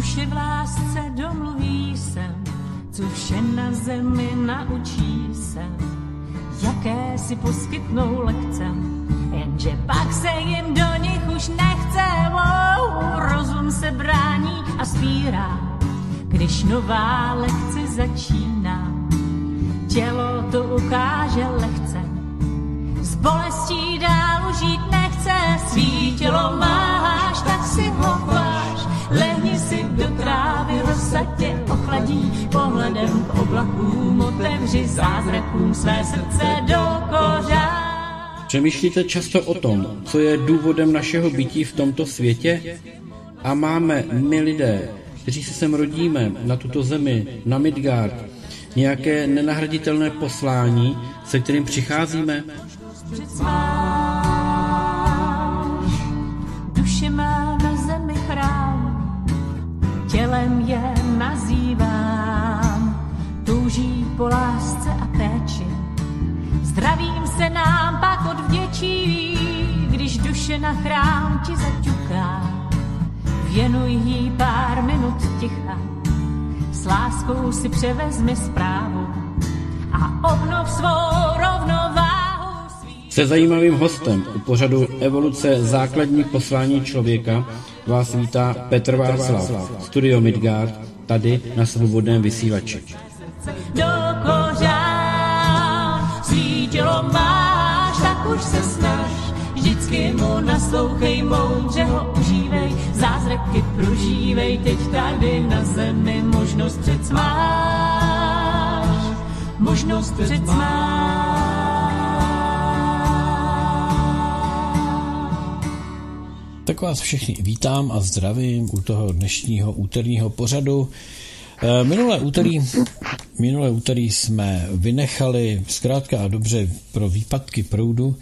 Duše v lásce domluví se, co vše na zemi naučí se, jaké si poskytnou lekce, jenže pak se jim do nich už nechce. Rozum se brání a spírá, když nová lekce začíná. Tělo to ukáže lehce, s bolestí dál žít nechce. Svý tělo máš, tak si ho chváš, lehni si do trávy, rosa tě ochladí. Pohledem k oblakům otevři zázrakům své srdce do kořán. Přemýšlíte často o tom, co je důvodem našeho bytí v tomto světě? A máme my lidé, kteří se sem rodíme, na tuto zemi, na Midgard, nějaké nenahraditelné poslání, se kterým přicházíme? Duše má na zemi chrám, tělem je nazývám, touží po lásce a péči, zdravím se nám pak odvděčí, když duše na chrám ti zaťuká. Věnuj jí pár minut ticha, s láskou si převezmi zprávu a obnov svou rovnováhu. Se zajímavým hostem u pořadu Evoluce základní poslání člověka vás vítá Petr Václav, Studio Midgard, tady na Svobodném vysílači. Do kořán svý tělo máš, tak už se snaž, vždycky mu naslouchej, moudře ho užívej, zázraky prožívej, teď tady na zemi možnost přec máš, možnost přec máš. Tak vás všechny vítám a zdravím u toho dnešního úterního pořadu. Minulé úterý jsme vynechali zkrátka a dobře pro výpadky proudu.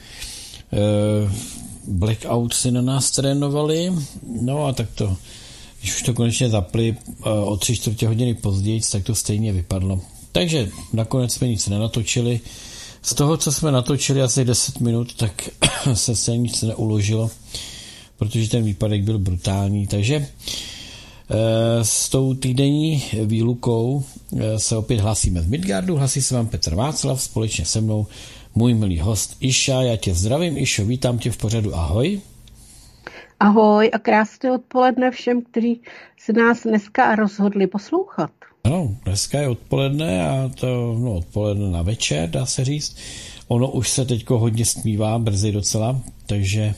Blackout si na nás trénovali, no a tak to, když už to konečně zapli o 3/4 hodiny později, tak to stejně vypadlo. Takže nakonec jsme nic nenatočili. Z toho, co jsme natočili asi 10 minut, tak se nic neuložilo, protože ten výpadek byl brutální. Takže s tou týdenní výlukou se opět hlásíme z Midgardu, hlásí se vám Petr Václav, společně se mnou můj milý host Išša. Já tě zdravím, Išo, vítám tě v pořadu, ahoj. Ahoj a krásné odpoledne všem, kteří se nás dneska rozhodli poslouchat. Ano, dneska je odpoledne a to odpoledne na večer, dá se říct. Ono už se teďko hodně stmívá, brzy docela, takže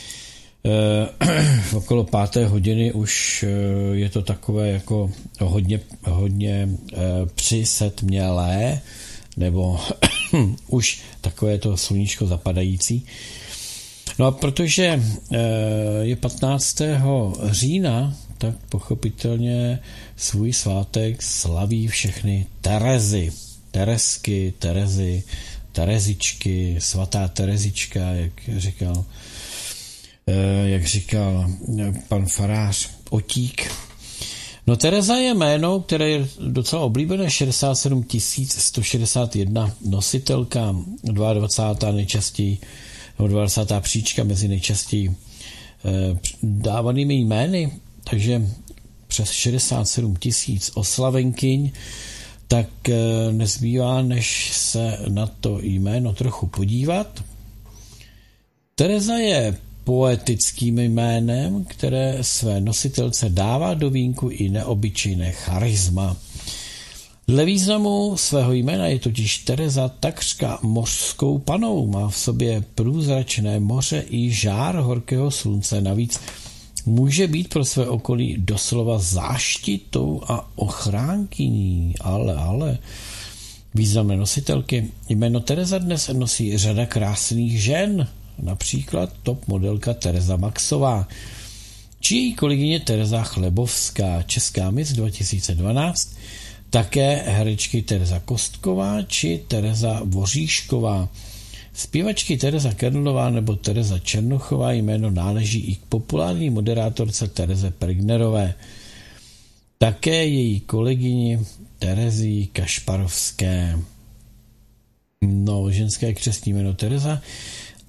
okolo 5. hodiny už je to takové jako hodně přisetmělé, nebo už takové to sluníčko zapadající. No a protože je 15. října, tak pochopitelně svůj svátek slaví všechny Terezy, Teresky, Terezy, Terezičky, svatá Terezička, jak říkal pan farář Otík. No Tereza je jméno, které je docela oblíbené, 67 161 nositelka, 22. nejčastěji, nebo 20. příčka mezi nejčastěji dávanými jmény, takže přes 67 000 oslavenkyň, tak nezbývá, než se na to jméno trochu podívat. Tereza je poetickým jménem, které své nositelce dává do vínku i neobyčejné charisma. Dle významu svého jména je totiž Tereza takřka mořskou panou, má v sobě průzračné moře i žár horkého slunce, navíc může být pro své okolí doslova záštitou a ochránkyní, ale významné nositelky. Jméno Tereza dnes nosí řada krásných žen, například top modelka Tereza Maxová, či její kolegyně Tereza Chlebovská, česká miss 2012, také herečky Tereza Kostková či Tereza Voříšková. Zpěvačky Tereza Kernlová nebo Tereza Černochová jméno náleží i k populární moderátorce Tereze Pregnerové. Také její kolegyni Terezí Kašparovské. No, ženské křestní jméno Tereza,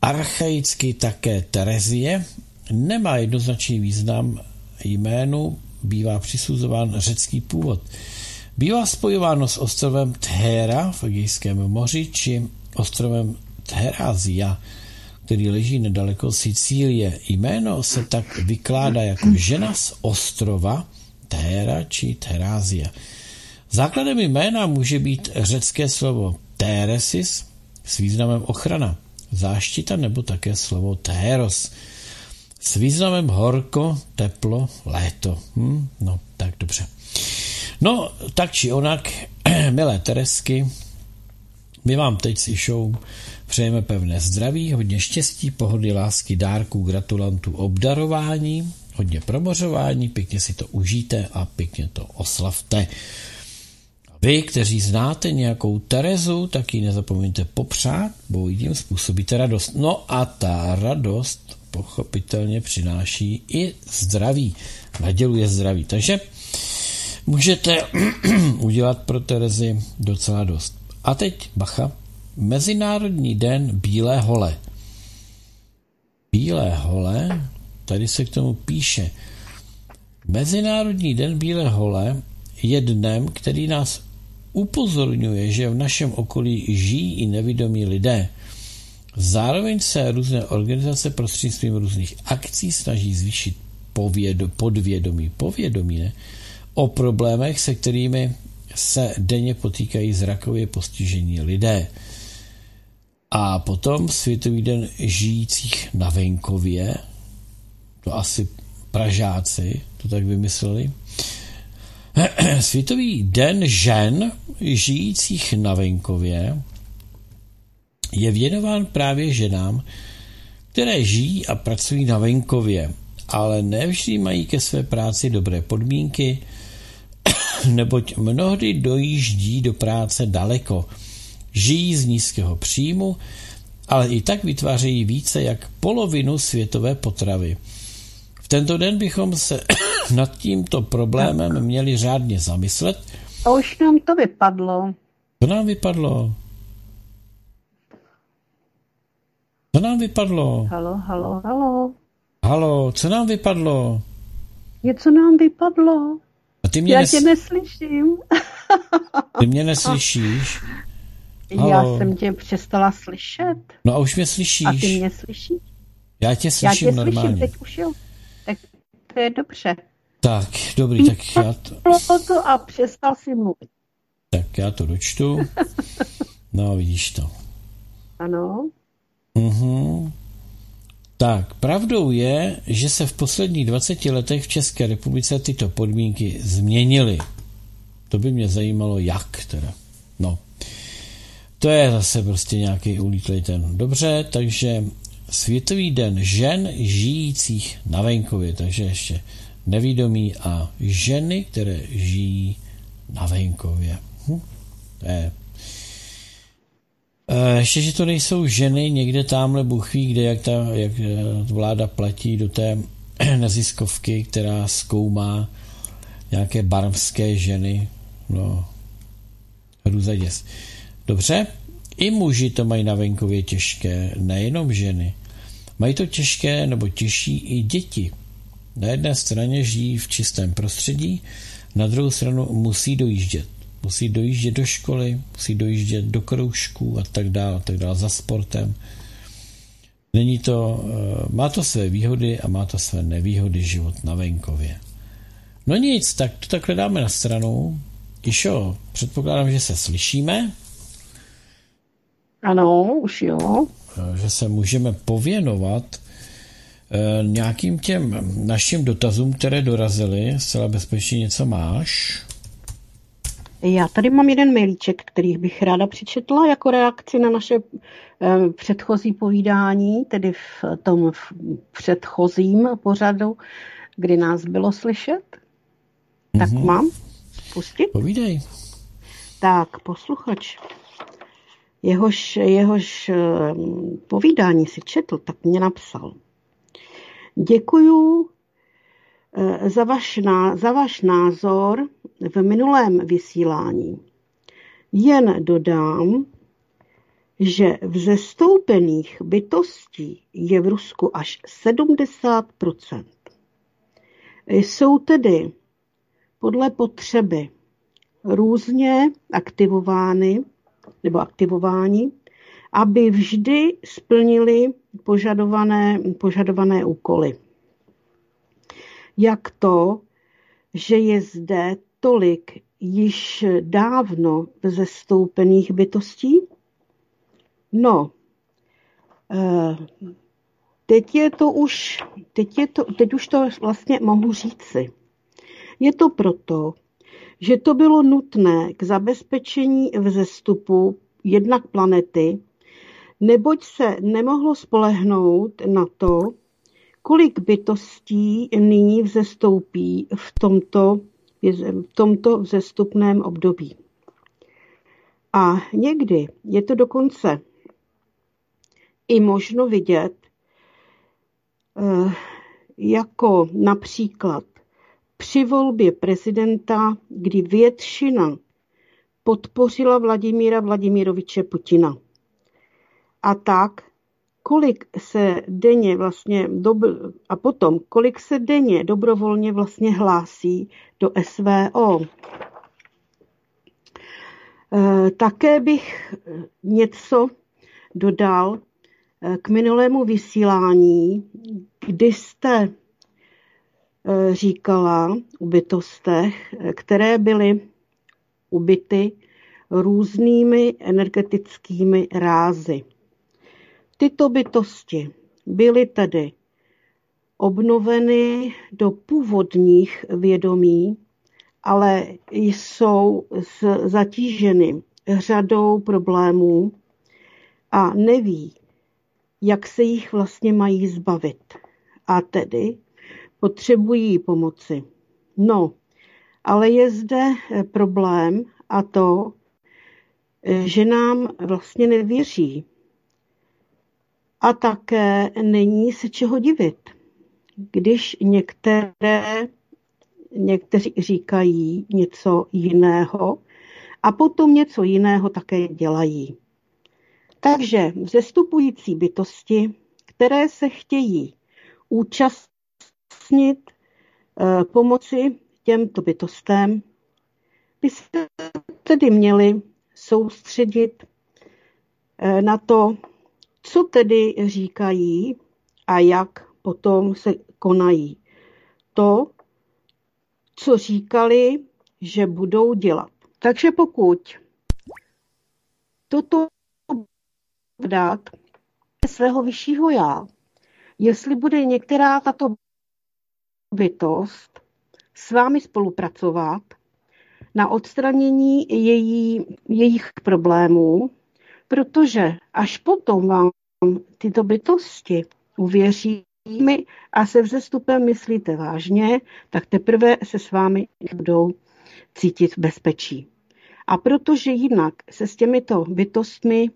archaicky také Terezie, nemá jednoznačný význam jménu bývá přisuzován řecký původ. Bývá spojováno s ostrovem Thera v Egejském moři či ostrovem Therázia, který leží nedaleko Sicílie. Jméno se tak vykládá jako žena z ostrova Thera či Therázia. Základem jména může být řecké slovo Theresis s významem ochrana, záštita, nebo také slovo Theros s významem horko, teplo, léto. No, tak dobře. No, tak či onak, milé Teresky, my vám teď s Išou přejeme pevné zdraví, hodně štěstí, pohody, lásky, dárků, gratulantů, obdarování, hodně promořování, pěkně si to užijte a pěkně to oslavte. Vy, kteří znáte nějakou Terezu, tak ji nezapomeňte popřát, bo jim způsobíte radost. No a ta radost pochopitelně přináší i zdraví. Naděluje zdraví. Takže můžete udělat pro Terezy docela dost. A teď, bacha, Mezinárodní den bílé hole. Bílé hole, tady se k tomu píše. Mezinárodní den bílé hole je dnem, který nás upozorňuje, že v našem okolí žijí i nevidomí lidé. Zároveň se různé organizace prostřednictvím různých akcí snaží zvýšit povědomí o problémech, se kterými se denně potýkají zrakově postižení lidé. A potom Světový den žijících na venkově, to asi Pražáci to tak vymysleli, Světový den žen žijících na venkově je věnován právě ženám, které žijí a pracují na venkově, ale nevždy mají ke své práci dobré podmínky, neboť mnohdy dojíždí do práce daleko. Žijí z nízkého příjmu, ale i tak vytvářejí více jak polovinu světové potravy. V tento den bychom se nad tímto problémem měli řádně zamyslet. A už nám to vypadlo. Co nám vypadlo? Co nám vypadlo? Halo. Halo, co nám vypadlo? Něco nám vypadlo. A ty mě Já tě neslyším. Ty mě neslyšíš? Halo. Já jsem tě přestala slyšet. No a už mě slyšíš. A ty mě slyšíš? Já tě slyším normálně. Teď už jo. Tak to je dobře. Tak, dobrý, tak já to... A přestal si mluvit. Tak já to dočtu. No, vidíš to. Ano. Tak, pravdou je, že se v posledních 20 letech v České republice tyto podmínky změnily. To by mě zajímalo, jak teda. No, to je zase prostě nějaký ulítlej ten. Dobře, takže Světový den žen žijících na venkově, takže ještě nevidomí a ženy, které žijí na venkově. Ještě, že to nejsou ženy někde tamhle Bůh ví, kde jak vláda platí do té neziskovky, která zkoumá nějaké barmské ženy. No, hrůzaděs. Dobře, i muži to mají na venkově těžké, nejenom ženy. Mají to těžké nebo těžší i děti. Na jedné straně žijí v čistém prostředí, na druhou stranu musí dojíždět. Musí dojíždět do školy, musí dojíždět do kroužků a tak dále za sportem. Není to, má to své výhody a má to své nevýhody život na venkově. No nic, tak to takhle dáme na stranu. Išo, předpokládám, že se slyšíme. Ano, už jo. Že se můžeme pověnovat nějakým těm našim dotazům, které dorazily. Zcela bezpečně něco máš? Já tady mám jeden mailíček, který bych ráda přečetla jako reakci na naše předchozí povídání, tedy v tom předchozím pořadu, kdy nás bylo slyšet. Tak mám pustit? Povídej. Tak, posluchač, jehož povídání si četl, tak mě napsal. Děkuju za váš názor v minulém vysílání. Jen dodám, že vzestoupených bytostí je v Rusku až 70%. Jsou tedy podle potřeby různě aktivováni, aby vždy splnili požadované úkoly. Jak to, že je zde tolik již dávno vzestoupených bytostí? No, teď už to vlastně mohu říci. Je to proto, že to bylo nutné k zabezpečení vzestupu jednak planety, neboť se nemohlo spolehnout na to, kolik bytostí nyní vzestoupí v tomto vzestupném období. A někdy je to dokonce i možno vidět, jako například při volbě prezidenta, kdy většina podpořila Vladimíra Vladimiroviče Putina. A tak, kolik se denně dobrovolně vlastně hlásí do SVO. Také bych něco dodal k minulému vysílání, kdy jste říkala o bytostech, které byly ubity různými energetickými rázy. Tyto bytosti byly tedy obnoveny do původních vědomí, ale jsou zatíženy řadou problémů a neví, jak se jich vlastně mají zbavit. A tedy potřebují pomoci. No, ale je zde problém a to, že nám vlastně nevěří. A také není se čeho divit, když někteří říkají něco jiného a potom něco jiného také dělají. Takže vzestupující bytosti, které se chtějí účastnit pomoci těmto bytostem, by se tedy měli soustředit na to, co tedy říkají a jak potom se konají. To, co říkali, že budou dělat. Takže pokud toto dát svého vyššího já, jestli bude některá tato bytost s vámi spolupracovat na odstranění jejich problémů, protože až potom vám tyto bytosti uvěří a se vzestupem myslíte vážně, tak teprve se s vámi budou cítit v bezpečí. A protože jinak se s těmito bytostmi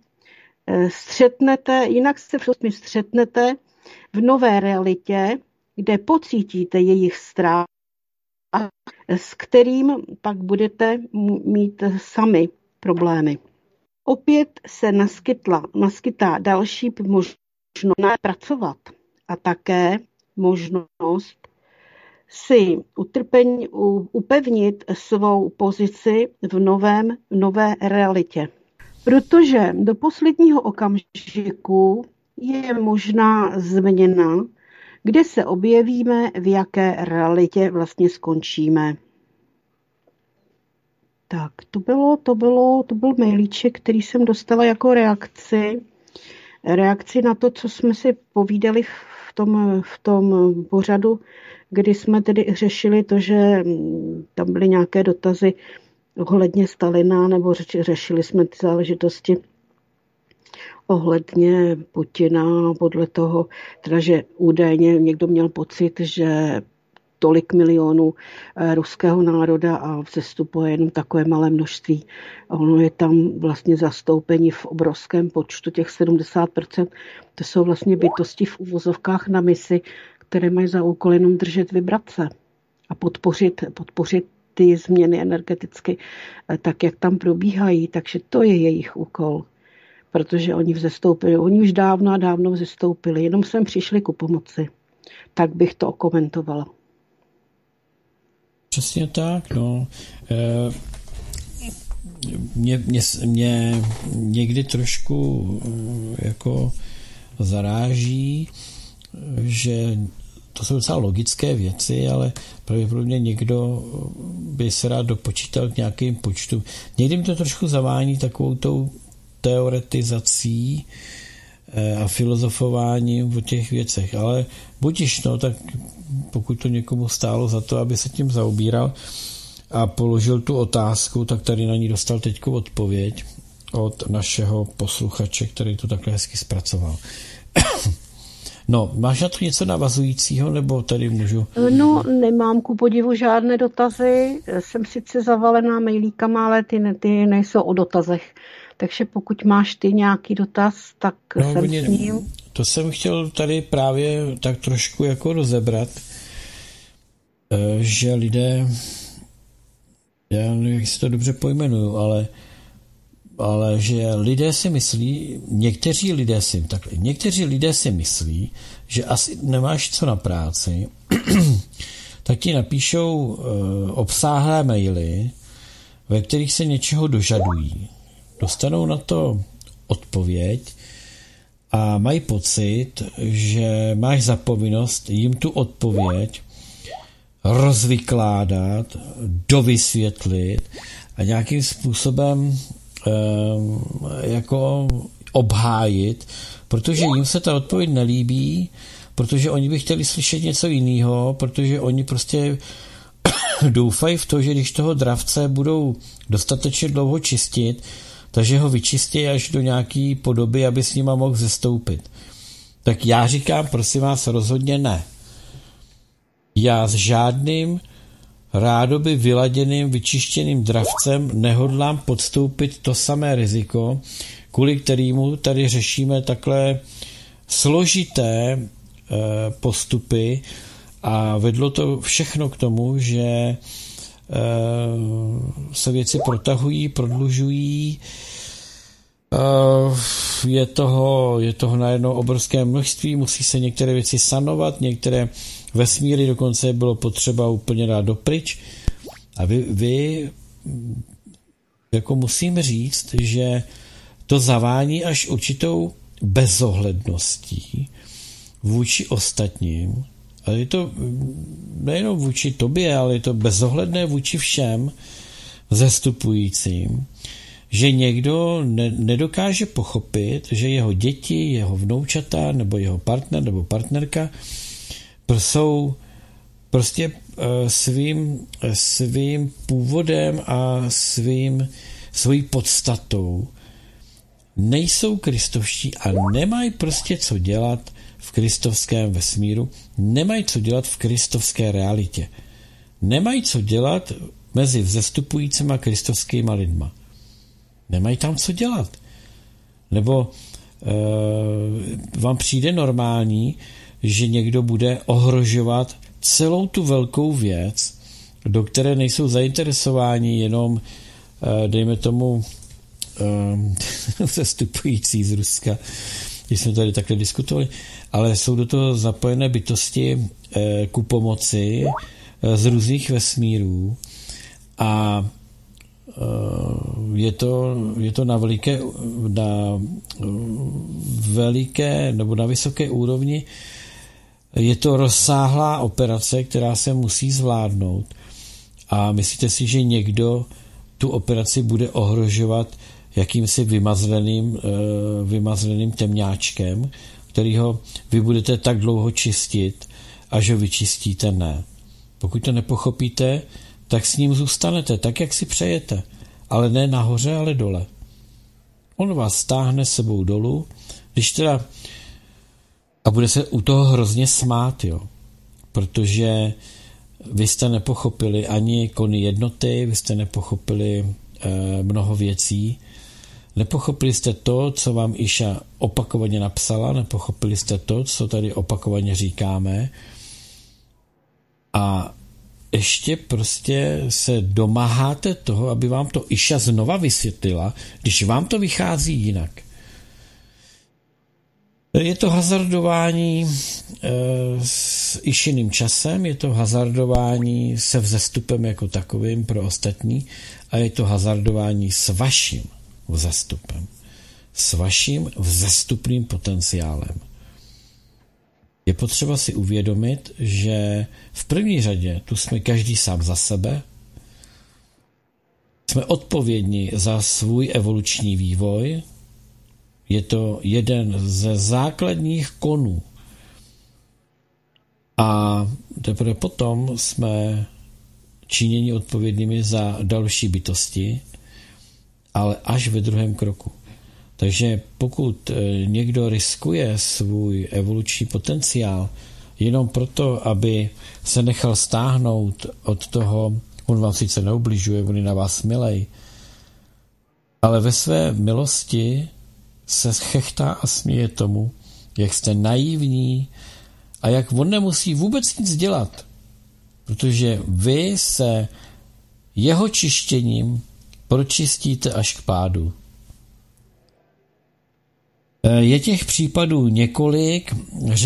střetnete v nové realitě, kde pocítíte jejich strach, s kterým pak budete mít sami problémy. Opět se naskytá další možnost pracovat a také možnost si upevnit svou pozici v nové realitě. Protože do posledního okamžiku je možná změna, kde se objevíme, v jaké realitě vlastně skončíme. Tak, to byl mailíček, který jsem dostala jako reakci na to, co jsme si povídali v tom pořadu, kdy jsme tedy řešili to, že tam byly nějaké dotazy ohledně Stalina, nebo řešili jsme ty záležitosti ohledně Putina, podle toho, teda, že údajně někdo měl pocit, že tolik milionů ruského národa a vzestupuje jenom takové malé množství. Ono je tam vlastně zastoupení v obrovském počtu, těch 70%. To jsou vlastně bytosti v uvozovkách na misi, které mají za úkol jenom držet vibrace a podpořit ty změny energeticky tak, jak tam probíhají. Takže to je jejich úkol. Protože oni vzestoupili. Oni už dávno vzestoupili. Jenom sem přišli ku pomoci. Tak bych to okomentovala. Přesně tak, no. Mě někdy trošku jako zaráží, že to jsou docela logické věci, ale pravděpodobně někdo by se rád dopočítal k nějakým počtu. Někdy mi to trošku zavání takovou tou teoretizací a filozofováním o těch věcech, ale budiž, no, tak pokud to někomu stálo za to, aby se tím zaobíral a položil tu otázku, tak tady na ní dostal teďko odpověď od našeho posluchače, který to takhle hezky zpracoval. No, máš na to něco navazujícího, nebo tady můžu? No, nemám ku podivu žádné dotazy. Jsem sice zavalená mailíkama, ale ty nejsou o dotazech. Takže pokud máš ty nějaký dotaz, tak jsem s ním. To jsem chtěl tady právě tak trošku jako rozebrat, že lidé, já nevím, jak si to dobře pojmenuju, ale že lidé si myslí, někteří lidé si myslí, že asi nemáš co na práci, tak ti napíšou obsáhlé maily, ve kterých se něčeho dožadují. Dostanou na to odpověď a mají pocit, že máš za povinnost jim tu odpověď rozvykládat, dovysvětlit a nějakým způsobem jako obhájit, protože jim se ta odpověď nelíbí, protože oni by chtěli slyšet něco jiného, protože oni prostě doufají v to, že když toho dravce budou dostatečně dlouho čistit, takže ho vyčistí až do nějaký podoby, aby s nima mohl zestoupit. Tak já říkám, prosím vás, rozhodně ne. Já s žádným rádoby vyladěným, vyčištěným dravcem nehodlám podstoupit to samé riziko, kvůli kterému tady řešíme takhle složité postupy a vedlo to všechno k tomu, že se věci protahují, prodlužují, je toho najednou obrovské množství, musí se některé věci sanovat, některé vesmíry dokonce bylo potřeba úplně dát dopryč. A vy jako musím říct, že to zavání až určitou bezohledností vůči ostatním. A je to nejenom vůči tobě, ale je to bezohledné vůči všem zestupujícím, že někdo nedokáže pochopit, že jeho děti, jeho vnoučata, nebo jeho partner, nebo partnerka jsou prostě svým původem a svojí podstatou nejsou kristovští a nemají prostě co dělat v kristovském vesmíru, nemají co dělat v kristovské realitě. Nemají co dělat mezi vzestupujícíma kristovskýma lidma. Nemají tam co dělat. Nebo vám přijde normální, že někdo bude ohrožovat celou tu velkou věc, do které nejsou zainteresováni jenom, dejme tomu, zastupující z Ruska, když jsme tady takhle diskutovali, ale jsou do toho zapojené bytosti ku pomoci z různých vesmírů a je to na veliké nebo na vysoké úrovni. Je to rozsáhlá operace, která se musí zvládnout. A myslíte si, že někdo tu operaci bude ohrožovat jakýmsi vymazleným temňáčkem, kterýho vy budete tak dlouho čistit, až ho vyčistíte? Ne. Pokud to nepochopíte, tak s ním zůstanete tak, jak si přejete. Ale ne nahoře, ale dole. On vás stáhne sebou dolů, když teda a bude se u toho hrozně smát, jo. Protože vy jste nepochopili ani kony jednoty, vy jste nepochopili mnoho věcí, nepochopili jste to, co vám Iša opakovaně napsala, nepochopili jste to, co tady opakovaně říkáme a ještě prostě se domáháte toho, aby vám to Iša znova vysvětlila, když vám to vychází jinak. Je to hazardování s Išiným časem, je to hazardování se vzestupem jako takovým pro ostatní a je to hazardování s vaším vzestupem, s vaším vzestupným potenciálem. Je potřeba si uvědomit, že v první řadě tu jsme každý sám za sebe, jsme odpovědní za svůj evoluční vývoj, je to jeden ze základních konů. A teprve potom jsme činěni odpovědnými za další bytosti, ale až ve druhém kroku. Takže pokud někdo riskuje svůj evoluční potenciál jenom proto, aby se nechal stáhnout od toho, on vám sice neubližuje, on je na vás milej, ale ve své milosti se chechtá a směje tomu, jak jste naivní a jak on nemusí vůbec nic dělat, protože vy se jeho čištěním pročistíte až k pádu. Je těch případů několik,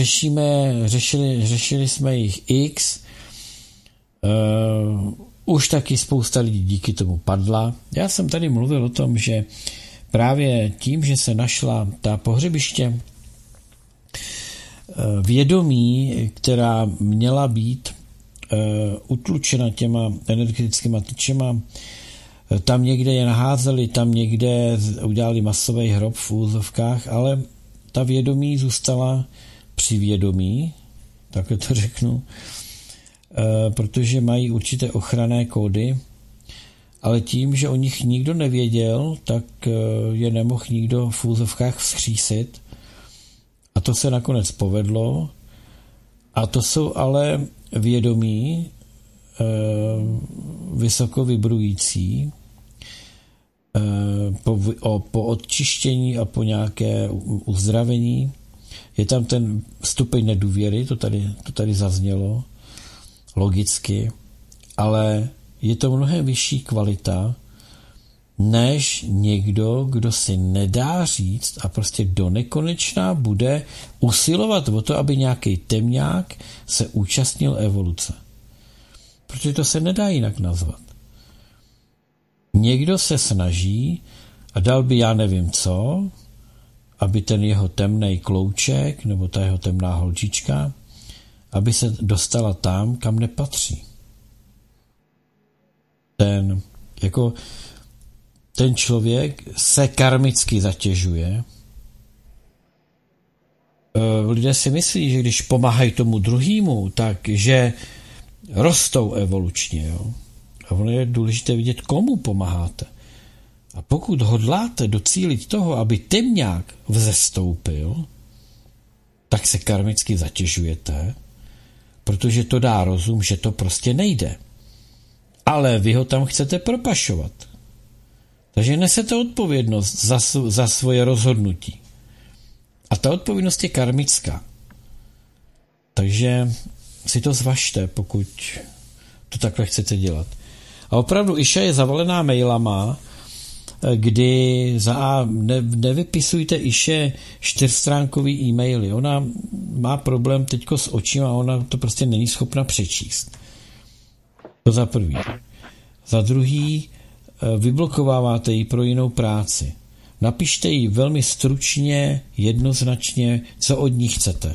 řešili jsme jich x, už taky spousta lidí díky tomu padla. Já jsem tady mluvil o tom, že právě tím, že se našla ta pohřebiště vědomí, která měla být utlučena těma energetickýma tyčema, tam někde je naházeli, tam někde udělali masový hrob v úzovkách, ale ta vědomí zůstala při vědomí, takhle to řeknu, protože mají určité ochranné kódy, ale tím, že o nich nikdo nevěděl, tak je nemohl nikdo v úzovkách vzkřísit. A to se nakonec povedlo. A to jsou ale vědomí vysoko vibrující po odčištění a po nějaké uzdravení. Je tam ten stupeň nedůvěry, to tady zaznělo, logicky, ale je to mnohem vyšší kvalita, než někdo, kdo si nedá říct a prostě do nekonečna bude usilovat o to, aby nějaký temňák se účastnil evoluce. Protože to se nedá jinak nazvat. Někdo se snaží a dal by já nevím co, aby ten jeho temnej klouček nebo ta jeho temná holčička, aby se dostala tam, kam nepatří. Ten člověk se karmicky zatěžuje. Lidé si myslí, že když pomáhají tomu druhému, takže rostou evolučně. Jo? A ono je důležité vidět, komu pomáháte. A pokud hodláte docílit toho, aby temňák vzestoupil, tak se karmicky zatěžujete, protože to dá rozum, že to prostě nejde. Ale vy ho tam chcete propašovat. Takže nesete odpovědnost za svoje rozhodnutí. A ta odpovědnost je karmická. Takže si to zvažte, pokud to takhle chcete dělat. A opravdu Iša je zavalená mailama, kdy nevypisujte Iše 4stránkový e-maily. Ona má problém teďko s očima a ona to prostě není schopna přečíst. To za prvý. Za druhý, vyblokováváte ji pro jinou práci. Napište jí velmi stručně, jednoznačně, co od ní chcete.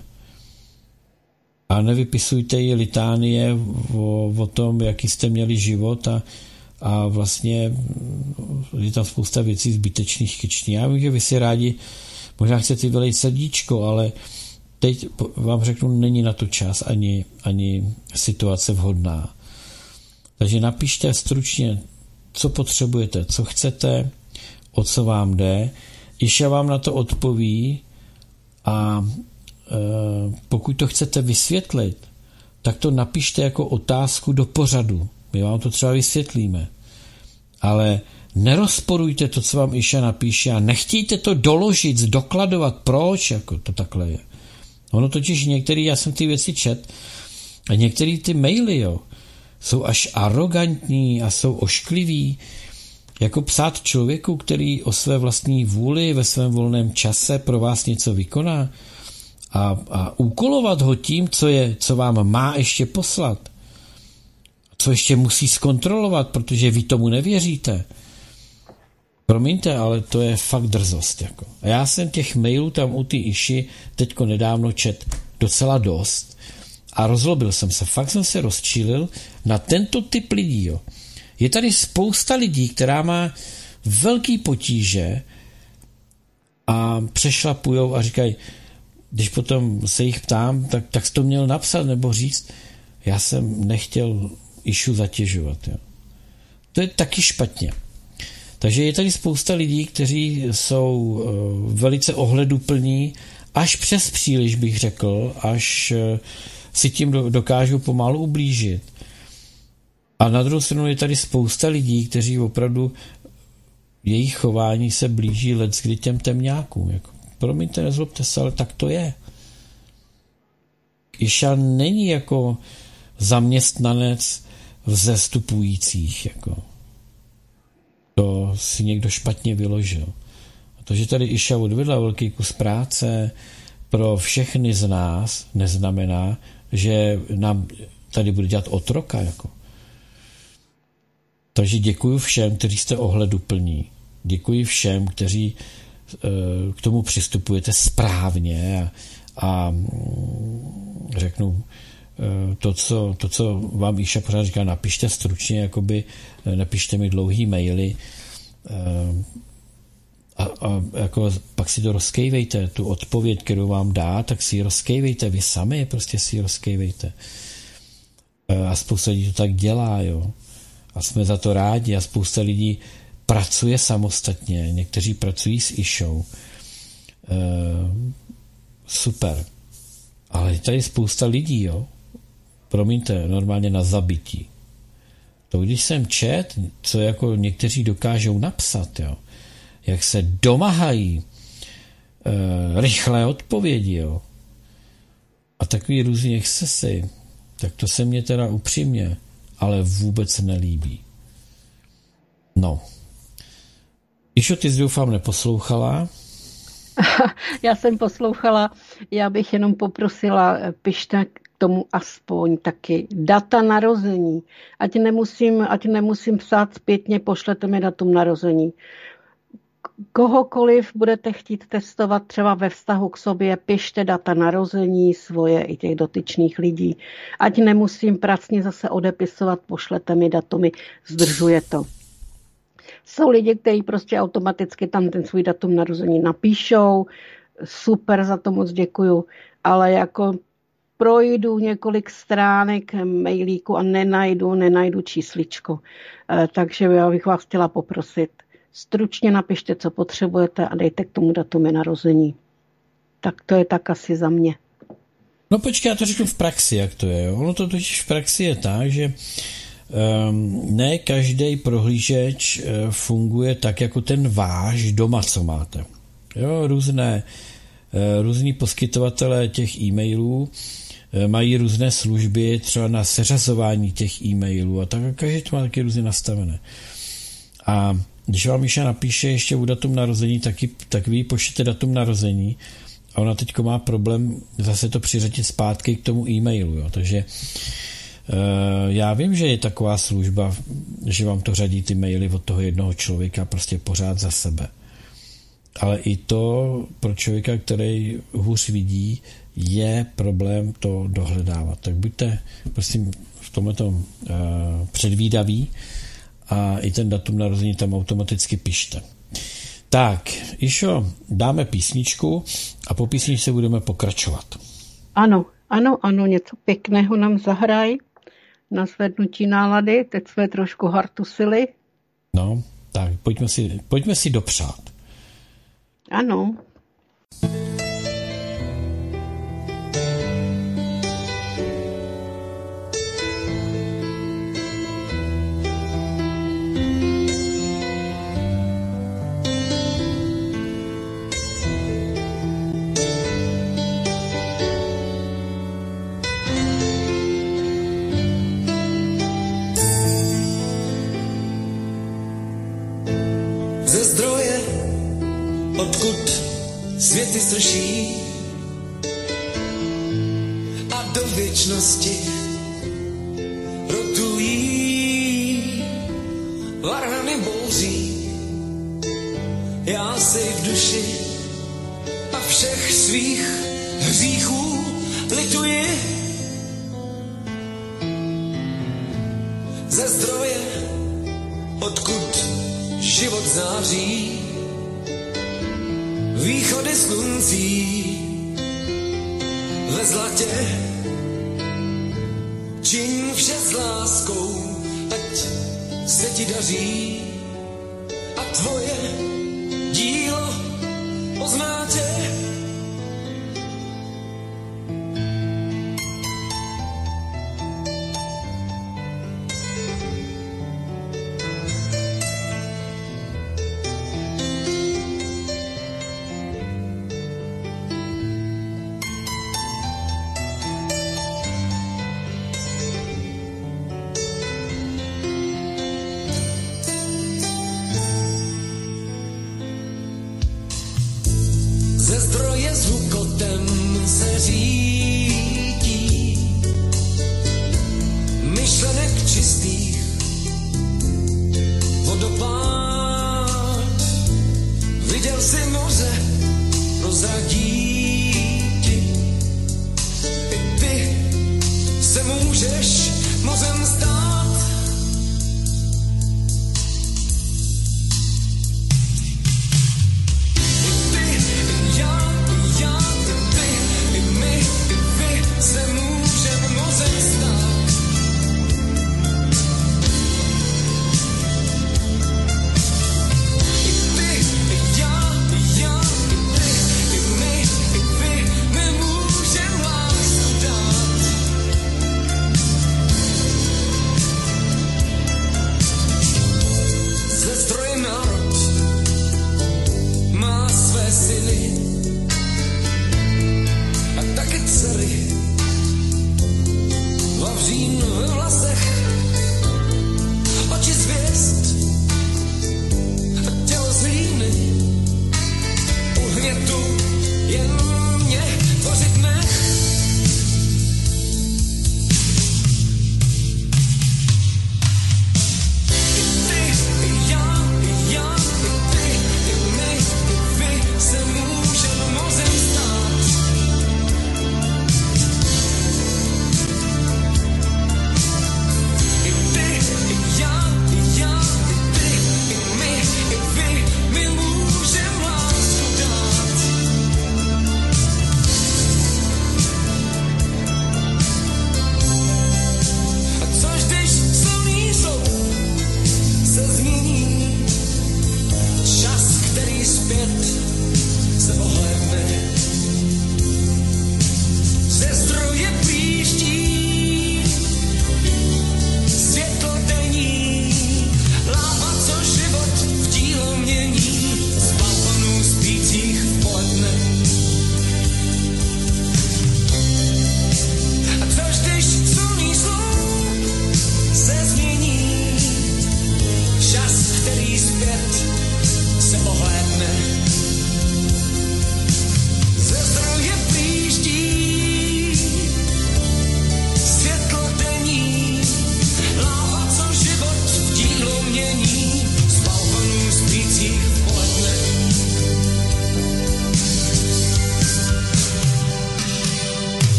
A nevypisujte jí litánie o tom, jaký jste měli život a vlastně je tam spousta věcí zbytečných, kyčných. Já vím, že vy si rádi možná chcete vylejt srdíčko, ale teď vám řeknu, není na to čas ani situace vhodná. Takže napište stručně, co potřebujete, co chcete, o co vám jde. Iša vám na to odpoví a pokud to chcete vysvětlit, tak to napište jako otázku do pořadu. My vám to třeba vysvětlíme. Ale nerozporujte to, co vám Iša napíše a nechtějte to doložit, zdokladovat, proč jako to takhle je. Ono totiž některý, já jsem ty věci čet, a některý ty maily, jo, jsou až arrogantní a jsou oškliví, jako psát člověku, který o své vlastní vůli ve svém volném čase pro vás něco vykoná. a úkolovat ho tím, co vám má ještě poslat. Co ještě musí zkontrolovat, protože vy tomu nevěříte. Promiňte, ale to je fakt drzost. Jako. A já jsem těch mailů tam u ty Iši teďko nedávno čet docela dost a rozlobil jsem se. Fakt jsem se rozčílil na tento typ lidí. Jo. Je tady spousta lidí, která má velký potíže a přešlapujou a říkají, když potom se jich ptám, tak jsi to měl napsat nebo říct, já jsem nechtěl Išu zatěžovat. Jo. To je taky špatně. Takže je tady spousta lidí, kteří jsou velice ohleduplní, až přes příliš bych řekl, až si tím dokážou pomalu ublížit. A na druhou stranu je tady spousta lidí, kteří opravdu jejich chování se blíží leckdy těm temňákům. Jako, promiňte, nezlobte se, ale tak to je. Iša není jako zaměstnanec vzestupujících. Jako. To si někdo špatně vyložil. A to, že tady Iša odvedla velký kus práce pro všechny z nás, neznamená, že nám tady bude dělat otroka. Jako. Takže děkuji všem, kteří jste ohleduplní. Děkuji všem, kteří k tomu přistupujete správně a řeknu to, co vám Iša pořád říká, napište stručně, jakoby napište mi dlouhý maily a jako pak si to rozkejvejte, tu odpověď, kterou vám dá, tak si ji rozkejvejte, vy sami prostě si ji rozkejvejte. A spousta lidí to tak dělá, jo. A jsme za to rádi a spousta lidí pracuje samostatně, někteří pracují s Išou. Super. Ale je tady spousta lidí, jo. Promiňte, normálně na zabití. To když jsem čet, co jako někteří dokážou napsat, jo, jak se domahají rychlé odpovědi, jo, a takový různý excesy, tak to se mně teda upřímně, ale vůbec nelíbí. No. Išo, ty jsi doufám neposlouchala? Já jsem poslouchala, já bych jenom poprosila, pište k tomu aspoň taky data narození. Ať nemusím psát zpětně, pošlete mi datum narození. Kohokoliv budete chtít testovat třeba ve vztahu k sobě, pište data narození svoje i těch dotyčných lidí. Ať nemusím pracně zase odepisovat, pošlete mi datumy, zdržuje to. Jsou lidi, kteří prostě automaticky tam ten svůj datum narození napíšou, super, za to moc děkuju, ale jako projdu několik stránek mailíku a nenajdu čísličko. Takže já bych vás chtěla poprosit, stručně napište, co potřebujete a dejte k tomu datumy narození. Tak to je tak asi za mě. No počkej, já to řeknu v praxi, jak to je. Ono to totiž v praxi je tak, že ne každý prohlížeč funguje tak, jako ten váš doma, co máte. Jo, různí poskytovatelé těch e-mailů mají různé služby třeba na seřazování těch e-mailů a tak každý to má taky různě nastavené. A když vám Míša napíše ještě u datum narození, tak vy pošlete datum narození a ona teďko má problém zase to přiřadit zpátky k tomu e-mailu. Jo. Takže já vím, že je taková služba, že vám to řadí ty maily od toho jednoho člověka prostě pořád za sebe. Ale i to pro člověka, který hůř vidí, je problém to dohledávat. Tak buďte, prosím, v tomto předvídaví a i ten datum narození tam automaticky pište. Tak, Išo, dáme písničku a po písničce budeme pokračovat. Ano, něco pěkného nám zahraj na zvednutí nálady, teď jsme trošku hartusili. No, tak pojďme si dopřát. Ano. Ze zdroje, odkud světy srší, věčnosti rotují, varhany bouří, já si v duši a všech svých hříchů lituji. Ze zdroje, odkud život září, východy sluncí ve zlatě, čiň vše s láskou, ať se ti daří a tvoje dílo pozná tě. Ze zdroje s hukotem se řítí, myšlenek čistých vodopád. Viděl si moře, prozradí ti, i ty se můžeš mořem stát.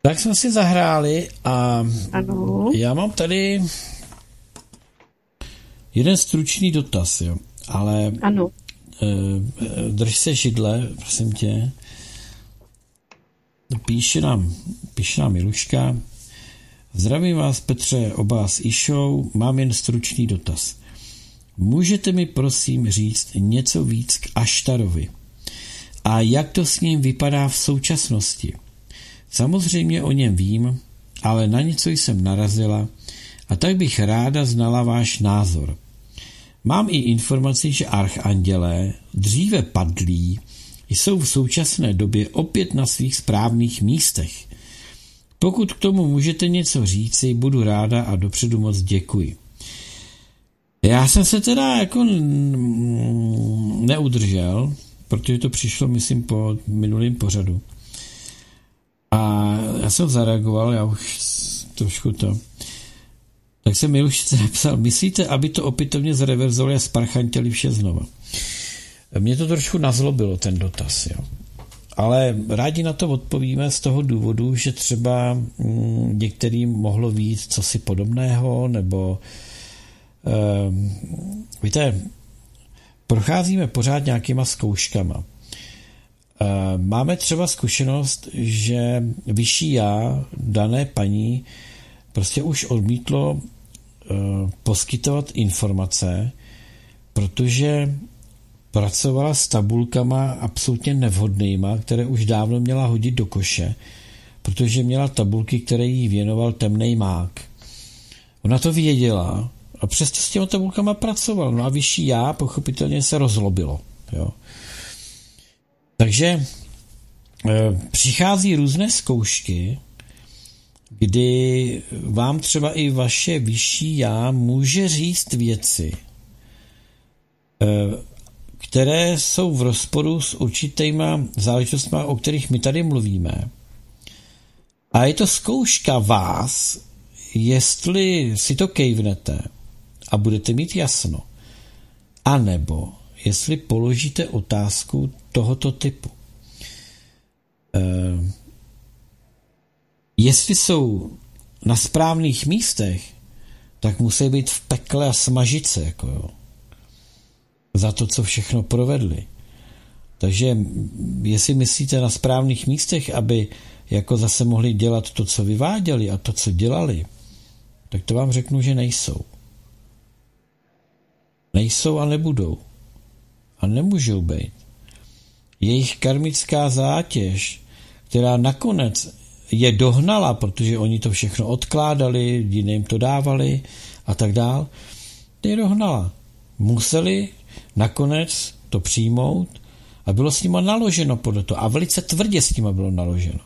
Tak jsme si zahráli a ano. Já mám tady jeden stručný dotaz, jo, ale ano. Drž se židle, prosím tě. Píše nám Miluška. Zdravím vás, Petře, oba s Išou, mám jen stručný dotaz. Můžete mi prosím říct něco víc k Aštarovi? A jak to s ním vypadá v současnosti? Samozřejmě o něm vím, ale na něco jsem narazila a tak bych ráda znala váš názor. Mám i informaci, že archandělé, dříve padlí, jsou v současné době opět na svých správných místech. Pokud k tomu můžete něco říci, budu ráda a dopředu moc děkuji. Já jsem se teda jako neudržel, protože to přišlo, myslím, po minulém pořadu. A já jsem zareagoval, já už trošku to. Tak jsem Milušce napsal, myslíte, aby to opětovně zreverzovali a sparchantěli vše znova? Mě to trošku nazlobilo, ten dotaz, jo. Ale rádi na to odpovíme z toho důvodu, že třeba některým mohlo víc cosi podobného, nebo víte, procházíme pořád nějakýma zkouškama. Máme třeba zkušenost, že vyšší já dané paní prostě už odmítlo poskytovat informace, protože pracovala s tabulkama absolutně nevhodnýma, které už dávno měla hodit do koše, protože měla tabulky, které jí věnoval temnej mák. Ona to věděla a přesto s těma tabulkama pracovala. No a vyšší já pochopitelně se rozlobilo. Jo. Takže přichází různé zkoušky, kdy vám třeba i vaše vyšší já může říct věci, které jsou v rozporu s určitýma záležitostmi, o kterých my tady mluvíme. A je to zkouška vás, jestli si to kejvnete a budete mít jasno, anebo jestli položíte otázku tohoto typu. Jestli jsou na správných místech, tak musí být v pekle a smažit se, jako jo, za to, co všechno provedli. Takže jestli myslíte na správných místech, aby jako zase mohli dělat to, co vyváděli a to, co dělali, tak to vám řeknu, že nejsou. Nejsou a nebudou. A nemůžou být. Jejich karmická zátěž, která nakonec je dohnala, protože oni to všechno odkládali, jiným to dávali a tak dál, je dohnala. Museli nakonec to přijmout a bylo s nima naloženo podle toho. A velice tvrdě s nima bylo naloženo.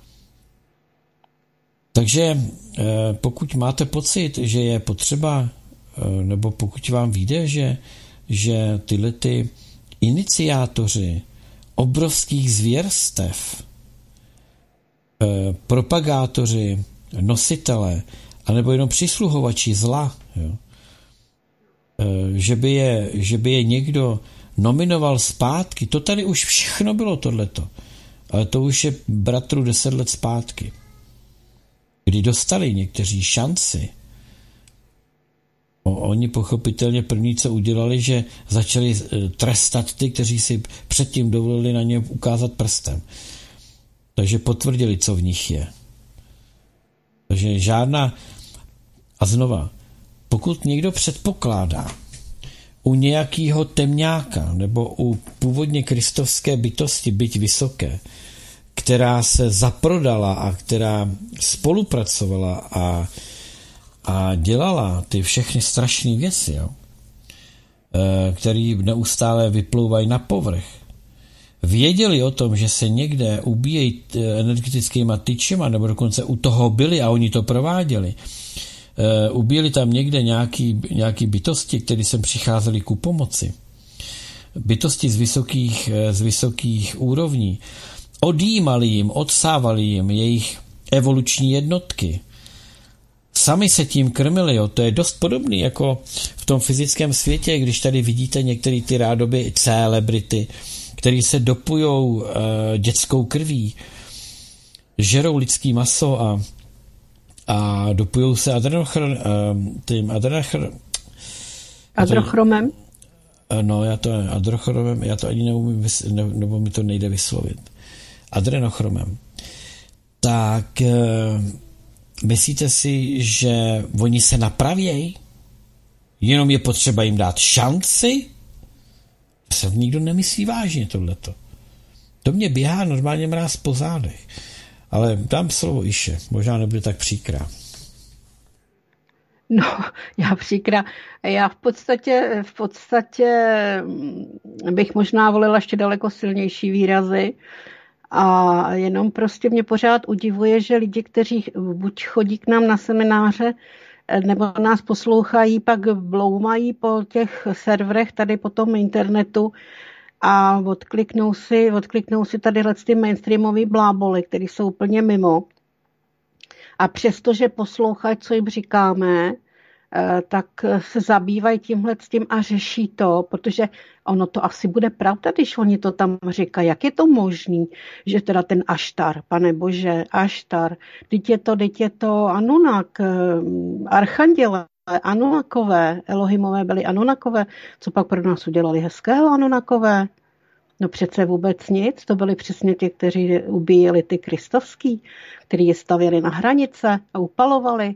Takže pokud máte pocit, že je potřeba, nebo pokud vám vyjde, že tyhle ty iniciátoři obrovských zvěrstev, propagátoři, nositele, anebo jenom přisluhovači zla, jo, že by je někdo nominoval zpátky, to tady už všechno bylo tohleto. Ale to už je bratru 10 let zpátky. Kdy dostali někteří šanci, oni pochopitelně první, co udělali, že začali trestat ty, kteří si předtím dovolili na ně ukázat prstem. Takže potvrdili, co v nich je. Takže žádná... A znova, pokud někdo předpokládá u nějakého temňáka nebo u původně kristovské bytosti, byť vysoké, která se zaprodala a která spolupracovala a dělala ty všechny strašné věci, jo, které neustále vyplouvají na povrch, věděli o tom, že se někde ubíjejí energetickýma tyčema, nebo dokonce u toho byli a oni to prováděli, ubíjeli tam někde nějaký bytosti, které sem přicházely ku pomoci. Bytosti z vysokých úrovní. Odjímali jim, odsávali jim jejich evoluční jednotky. Sami se tím krmili, jo. To je dost podobný jako v tom fyzickém světě, když tady vidíte některé ty rádoby celebrity, který se dopujou dětskou krví. žerou lidský maso a dopujou se adrochromem. No, adrochromem, já to ani neumím, nebo mi to nejde vyslovit. Adrenochromem. Tak myslíte si, že oni se napravějí? Jenom je potřeba jim dát šanci? Se nikdo nemyslí vážně tohleto. To mě běhá normálně mráz po zádech. Ale dám slovo Iše, možná nebude tak příkrá. No, já v podstatě bych možná volila ještě daleko silnější výrazy a jenom prostě mě pořád udivuje, že lidi, kteří buď chodí k nám na semináře, nebo nás poslouchají, pak bloumají po těch serverech tady po tom internetu a odkliknou si tadyhle ty mainstreamové bláboly, které jsou úplně mimo. A přestože poslouchají, co jim říkáme, tak se zabývají tímhletím a řeší to, protože ono to asi bude pravda, když oni to tam říkají. Jak je to možný, že teda ten Aštar, pane bože, Aštar, teď je to Anunak, archanděle, Anunakové, Elohimové byli Anunakové, co pak pro nás udělali hezkého Anunakové? No přece vůbec nic, to byli přesně ti, kteří ubíjeli ty kristovský, kteří je stavěli na hranice a upalovali.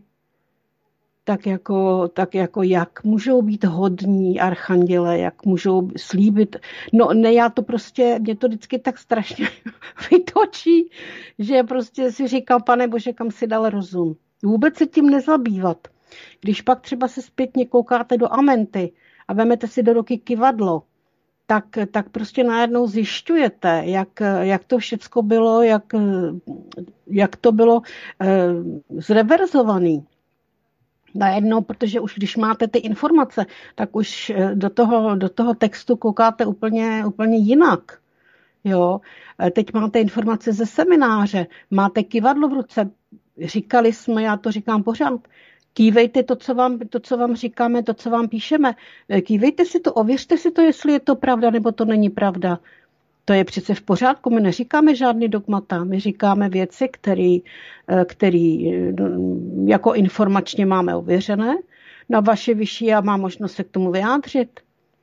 Tak jako jak můžou být hodní archanděle, jak můžou slíbit. No ne, mě to vždycky tak strašně vytočí, že prostě si říkám, pane bože, kam si dal rozum. Vůbec se tím nezabývat. Když pak třeba se zpětně koukáte do Amenty a vemete si do ruky kyvadlo, tak prostě najednou zjišťujete, jak to všecko bylo, jak to bylo zreverzovaný. Najednou, protože už když máte ty informace, tak už do toho textu koukáte úplně jinak. Jo? Teď máte informace ze semináře, máte kyvadlo v ruce, říkali jsme, já to říkám pořád, kývejte to, co vám říkáme, to, co vám píšeme. Kývejte si to, ověřte si to, jestli je to pravda, nebo to není pravda. To je přece v pořádku, my neříkáme žádný dogmata, my říkáme věci, které jako informačně máme ověřené. Na vaše vyšší a má možnost se k tomu vyjádřit.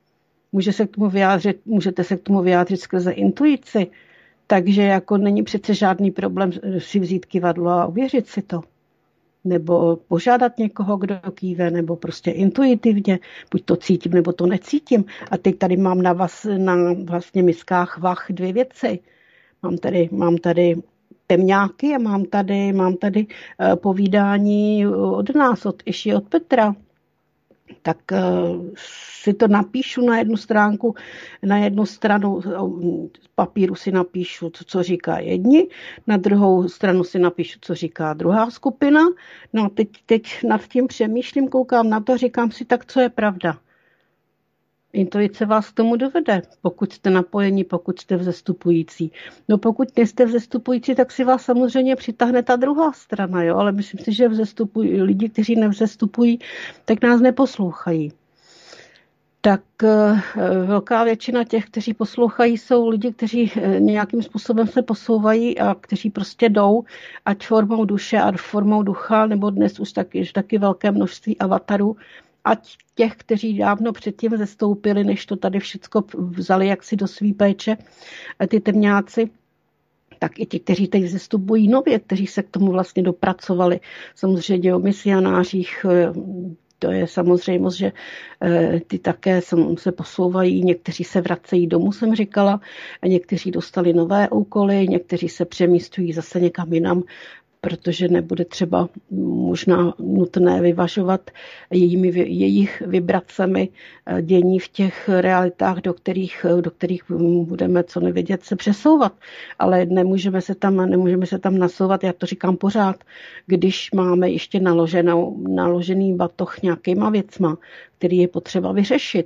Můžete se k tomu vyjádřit skrze intuici. Takže jako není přece žádný problém si vzít kyvadlo a ověřit si to. Nebo požádat někoho, kdo kýve, nebo prostě intuitivně, buď to cítím, nebo to necítím. A teď tady mám na vlastně miskách vach 2 věci. Mám tady temňáky a mám tady povídání od nás, od Iši, od Petra. Tak si to napíšu na jednu stranu papíru si napíšu, co říká jedni, na druhou stranu si napíšu, co říká druhá skupina. No teď nad tím přemýšlím, koukám na to, říkám si, tak co je pravda. Intuice vás k tomu dovede, pokud jste napojení, pokud jste vzestupující. No pokud nejste vzestupující, tak si vás samozřejmě přitáhne ta druhá strana, jo? Ale myslím si, že lidi, kteří nevzestupují, tak nás neposlouchají. Tak velká většina těch, kteří poslouchají, jsou lidi, kteří nějakým způsobem se posouvají a kteří prostě jdou, ať formou duše a formou ducha, nebo dnes už taky velké množství avatarů, ať těch, kteří dávno předtím zestoupili, než to tady všecko vzali jaksi do svý péče, ty temňáci, tak i ti, kteří teď zestupují nově, kteří se k tomu vlastně dopracovali. Samozřejmě o misionářích, to je samozřejmost, že ty také se posouvají, někteří se vracejí domů, jsem říkala, a někteří dostali nové úkoly, někteří se přemístují zase někam jinam, protože nebude třeba možná nutné vyvažovat jejich vibracemi dění v těch realitách, do kterých budeme co nevědět se přesouvat. Ale nemůžeme se tam nasouvat, já to říkám pořád, když máme ještě naložený batoh nějakýma věcma, který je potřeba vyřešit.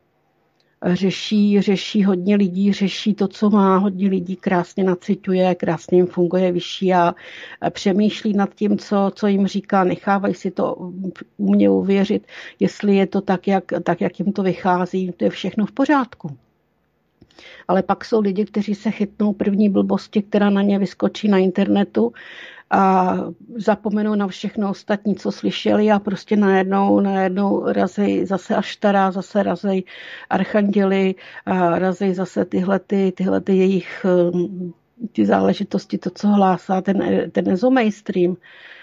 Řeší hodně lidí, řeší to, co má, hodně lidí krásně naciťuje, krásně jim funguje vyšší a přemýšlí nad tím, co jim říká, nechávají si to umě uvěřit, jestli je to tak, jak jim to vychází, to je všechno v pořádku. Ale pak jsou lidi, kteří se chytnou první blbosti, která na ně vyskočí na internetu a zapomenou na všechno ostatní, co slyšeli a prostě najednou razej zase Aštara, zase razej archanděli a razej zase tyhle jejich ty záležitosti, to, co hlásá ten ezomainstream.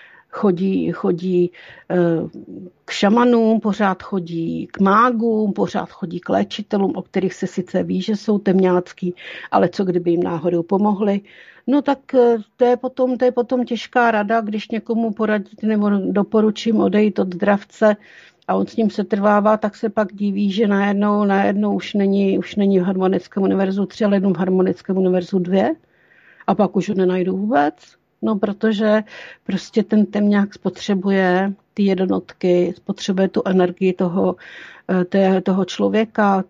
Chodí k šamanům, pořád chodí k mágům, pořád chodí k léčitelům, o kterých se sice ví, že jsou temňácký, ale co kdyby jim náhodou pomohli. No tak to je potom těžká rada, když někomu poradit nebo doporučím odejít od dravce a on s ním se trvává, tak se pak diví, že najednou už není v harmonickém univerzu 3, ale jenom v harmonickém univerzu 2 a pak už ho nenajdu vůbec. No, protože prostě ten temňák spotřebuje ty jednotky, spotřebuje tu energii toho člověka,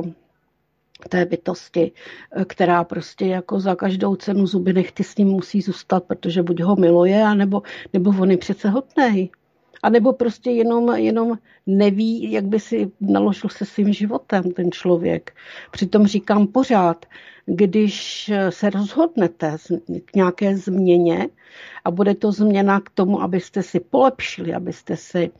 té bytosti, která prostě jako za každou cenu zuby nechty s ním musí zůstat, protože buď ho miluje, nebo on je přece hodnej. A nebo prostě jenom neví, jak by si naložil se svým životem ten člověk. Přitom říkám pořád, když se rozhodnete k nějaké změně a bude to změna k tomu, abyste si polepšili, abyste si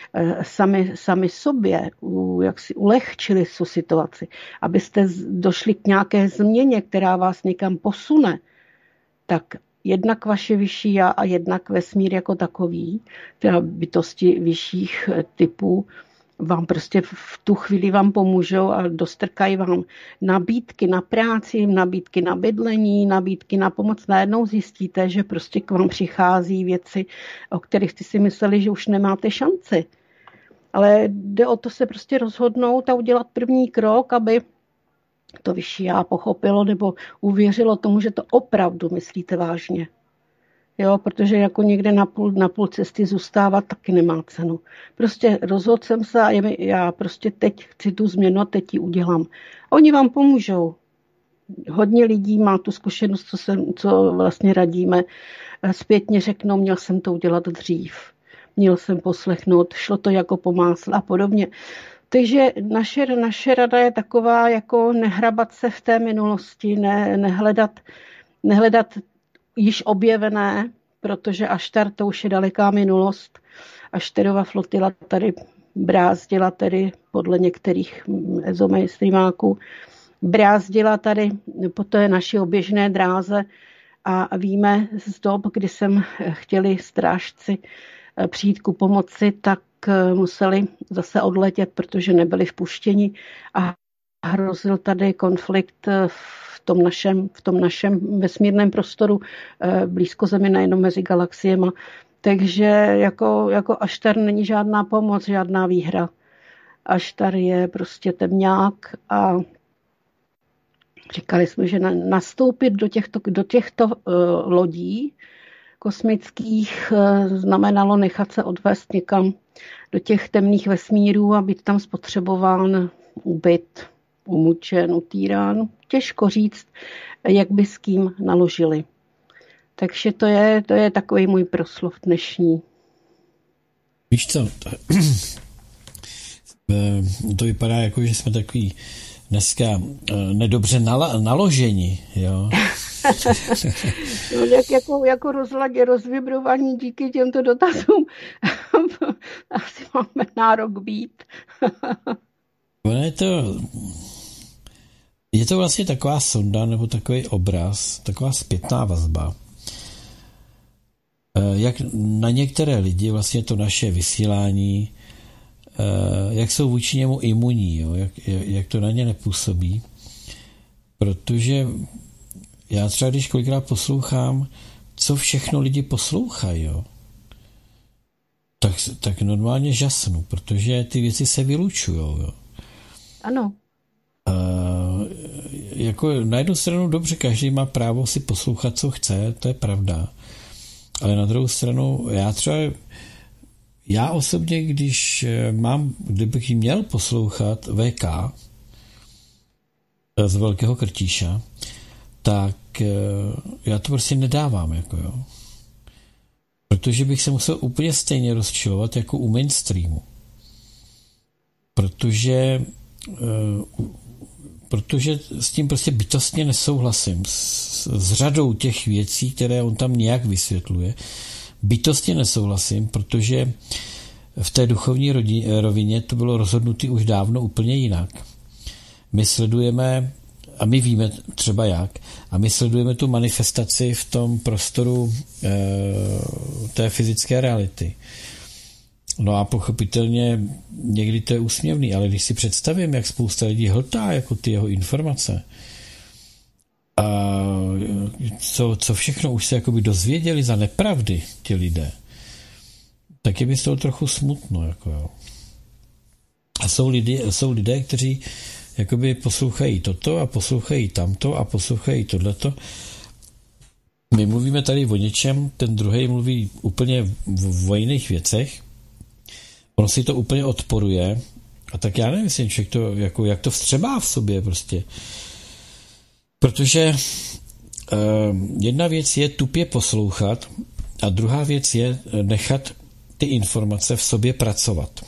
sami sobě jak si ulehčili tu situaci, abyste došli k nějaké změně, která vás někam posune, tak jednak vaše vyšší já a jednak vesmír jako takový, teda bytosti vyšších typů, vám prostě v tu chvíli vám pomůžou a dostrkají vám nabídky na práci, nabídky na bydlení, nabídky na pomoc. Najednou zjistíte, že prostě k vám přichází věci, o kterých jste si mysleli, že už nemáte šanci. Ale jde o to se prostě rozhodnout a udělat první krok, aby to vyšší já pochopilo nebo uvěřilo tomu, že to opravdu myslíte vážně. Jo, protože jako někde na půl cesty zůstávat taky nemá cenu. Prostě rozhodl jsem se a já prostě teď chci tu změnu a teď ji udělám. A oni vám pomůžou. Hodně lidí má tu zkušenost, co vlastně radíme. Zpětně řeknou, měl jsem to udělat dřív. Měl jsem poslechnout, šlo to jako po másle a podobně. Takže naše rada je taková, jako nehrabat se v té minulosti, nehledat již objevené, protože Aštar to už je daleká minulost. Ašterova flotila tady brázdila tady podle některých ezomainstreamáků, brázdila tady po té naší oběžné dráze a víme z dob, kdy sem chtěli strážci přijít ku pomoci, tak museli zase odletět, protože nebyli vpuštěni a hrozil tady konflikt v tom našem vesmírném prostoru blízko Zemi, nejenom mezi galaxiemi. Takže jako Aštar není žádná pomoc, žádná výhra. Aštar je prostě temňák a říkali jsme, že nastoupit do těchto lodí kosmických znamenalo nechat se odvést někam do těch temných vesmírů a být tam spotřebován, ubyt, umučen, utírán. Těžko říct, jak by s kým naložili. Takže to je takový můj proslov dnešní. Víš co, to vypadá jako, že jsme takový dneska nedobře naloženi, jo. No, jako rozvibrovaní díky těmto dotazům asi máme nárok být. Je to vlastně taková sonda nebo takový obraz, taková zpětná vazba. Jak na některé lidi vlastně to naše vysílání, jak jsou vůči němu imunní, jo? Jak to na ně nepůsobí. Protože já třeba, když kolikrát poslouchám, co všechno lidi poslouchají, jo? Tak normálně žasnu, protože ty věci se vylučujou. Jo? Ano. Jako na jednu stranu dobře, každý má právo si poslouchat, co chce, to je pravda. Ale na druhou stranu, já osobně, kdybych měl poslouchat VK z Velkého Krtíša, tak já to prostě nedávám, jako jo. Protože bych se musel úplně stejně rozčilovat jako u mainstreamu. Protože protože s tím prostě bytostně nesouhlasím. S řadou těch věcí, které on tam nějak vysvětluje, bytostně nesouhlasím, protože v té duchovní rovině to bylo rozhodnuté už dávno úplně jinak. My sledujeme, a my víme třeba jak, a my sledujeme tu manifestaci v tom prostoru té fyzické reality. No a pochopitelně někdy to je úsměvný, ale když si představím, jak spousta lidí hltá jako ty jeho informace, a co všechno už se jakoby dozvěděli za nepravdy ti lidé, tak je mi z toho trochu smutno. Jako jo. A jsou lidé, kteří jakoby poslouchají toto a poslouchají tamto a poslouchají tohleto. My mluvíme tady o něčem, ten druhý mluví úplně o jiných věcech. Ono si to úplně odporuje a tak já nevím, člověk to, jako, jak to vstřebá v sobě prostě. Protože jedna věc je tupě poslouchat a druhá věc je nechat ty informace v sobě pracovat.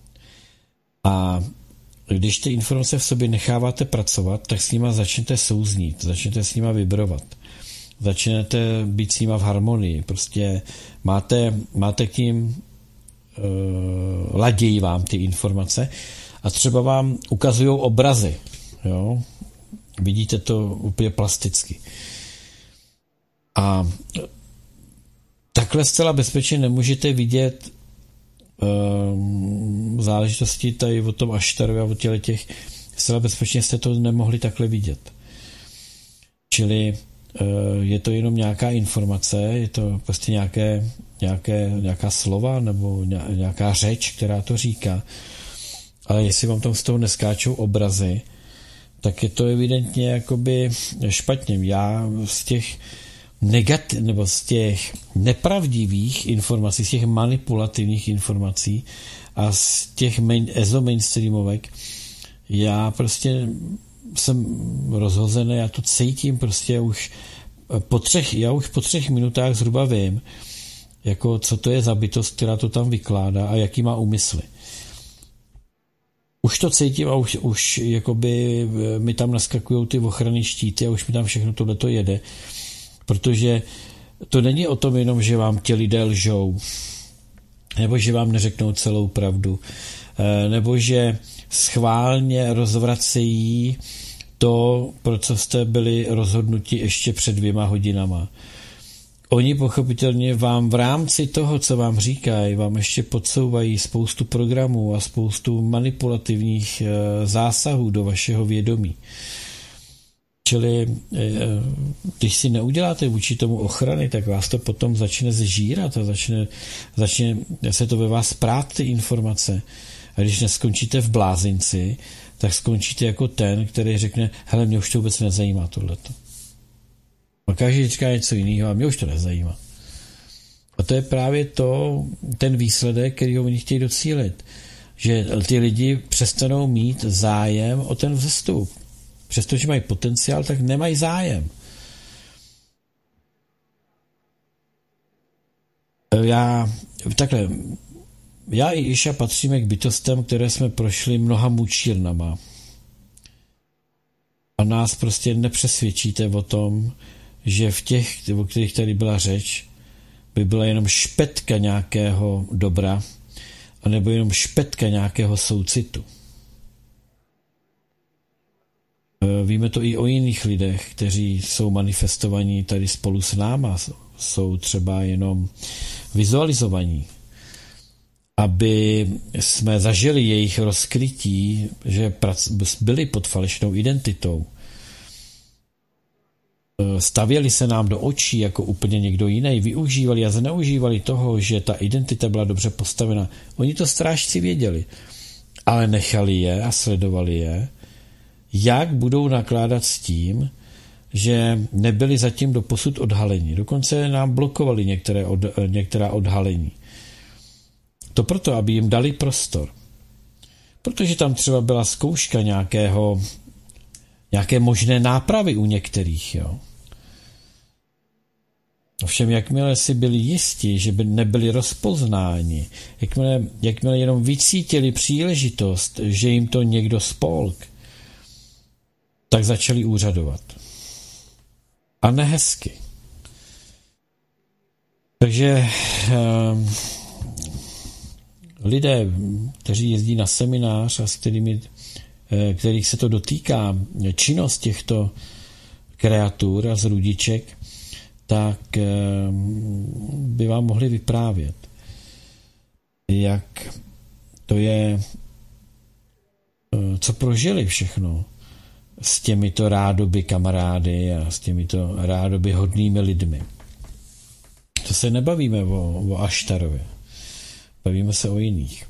A když ty informace v sobě necháváte pracovat, tak s nima začnete souznít, začnete s nima vibrovat. Začnete být s nima v harmonii. Prostě máte k ním ladějí vám ty informace a třeba vám ukazujou obrazy. Jo? Vidíte to úplně plasticky. A takhle zcela bezpečně nemůžete vidět záležitosti tady o tom Aštarovi a o těch, zcela bezpečně jste to nemohli takhle vidět. Čili je to jenom nějaká informace, je to prostě nějaká slova nebo nějaká řeč, která to říká. Ale jestli vám tam z toho neskáčou obrazy, tak je to evidentně jakoby špatně. Já z těch nepravdivých informací, z těch manipulativních informací a z těch mainstreamovek, já prostě jsem rozhozený, já to cítím prostě už po 3 minutách zhruba vím, jako co to je za bytost, která to tam vykládá a jaký má úmysly. Už to cítím a už jakoby mi tam naskakují ty ochranné štíty a už mi tam všechno tohleto jede. Protože to není o tom jenom, že vám ti lidé lžou, nebo že vám neřeknou celou pravdu, nebo že schválně rozvracejí to, pro co jste byli rozhodnuti ještě před 2 hodinama. Oni pochopitelně vám v rámci toho, co vám říkají, vám ještě podsouvají spoustu programů a spoustu manipulativních zásahů do vašeho vědomí. Čili když si neuděláte vůči tomu ochrany, tak vás to potom začne zžírat a začne se to ve vás prát ty informace. A když neskončíte v blázinci, tak skončíte jako ten, který řekne, hele, mě už to vůbec nezajímá tohleto. A každý říká něco jiného a mě už to nezajímá. A to je právě ten výsledek, který oni chtějí docílit. Že ty lidi přestanou mít zájem o ten vzestup. Přestože mají potenciál, tak nemají zájem. Já i Iša patříme k bytostem, které jsme prošli mnoha mučírnama. A nás prostě nepřesvědčíte o tom, že v těch, o kterých tady byla řeč, by byla jenom špetka nějakého dobra, anebo jenom špetka nějakého soucitu. Víme to i o jiných lidech, kteří jsou manifestovaní tady spolu s náma, jsou třeba jenom vizualizovaní. Aby jsme zažili jejich rozkrytí, že byli pod falešnou identitou. Stavěli se nám do očí jako úplně někdo jiný, využívali a zneužívali toho, že ta identita byla dobře postavena. Oni to strážci věděli, ale nechali je a sledovali je, jak budou nakládat s tím, že nebyli zatím doposud odhaleni. Dokonce nám blokovali některá odhalení. To proto, aby jim dali prostor. Protože tam třeba byla zkouška nějaké možné nápravy u některých. Jo. Ovšem, jakmile si byli jisti, že by nebyli rozpoznáni, jakmile jenom vycítili příležitost, že jim to někdo spolk, tak začali úřadovat. A nehezky. Takže lidé, kteří jezdí na seminář a kterých se to dotýká, činnost těchto kreatur a zrůdiček, tak by vám mohli vyprávět, jak to je, co prožili všechno s těmito rádoby kamarády a s těmito rádoby hodnými lidmi. To se nebavíme o Aštarově. Bavíme se o jiných.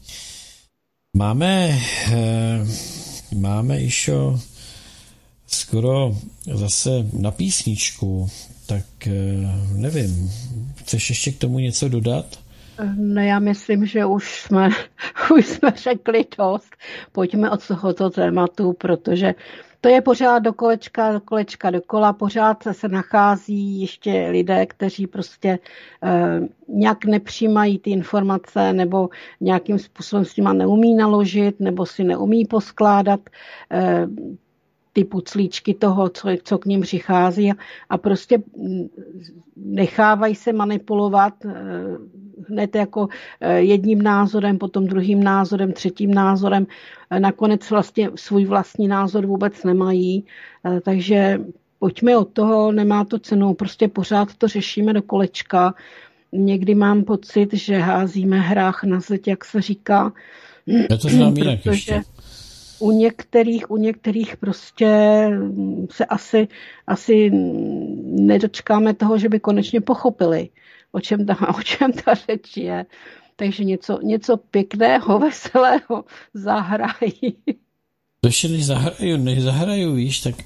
Máme išo skoro zase na písničku, tak nevím, chceš ještě k tomu něco dodat? No já myslím, že už jsme řekli dost. Pojďme od tohoto tématu, protože to je pořád dokola, pořád se nachází ještě lidé, kteří prostě nějak nepřijímají ty informace nebo nějakým způsobem s nima neumí naložit nebo si neumí poskládat ty puclíčky toho, co k ním přichází a prostě nechávají se manipulovat hned jako jedním názorem, potom druhým názorem, třetím názorem. Nakonec vlastně svůj vlastní názor vůbec nemají, takže pojďme od toho, nemá to cenu, prostě pořád to řešíme do kolečka. Někdy mám pocit, že házíme hrách na zeď, jak se říká. Já to znám jinak protože ještě. U některých prostě se asi nedočkáme toho, že by konečně pochopili, o čem ta řeč je. Takže něco pěkného, veselého zahrají. To ještě než zahraju, víš, tak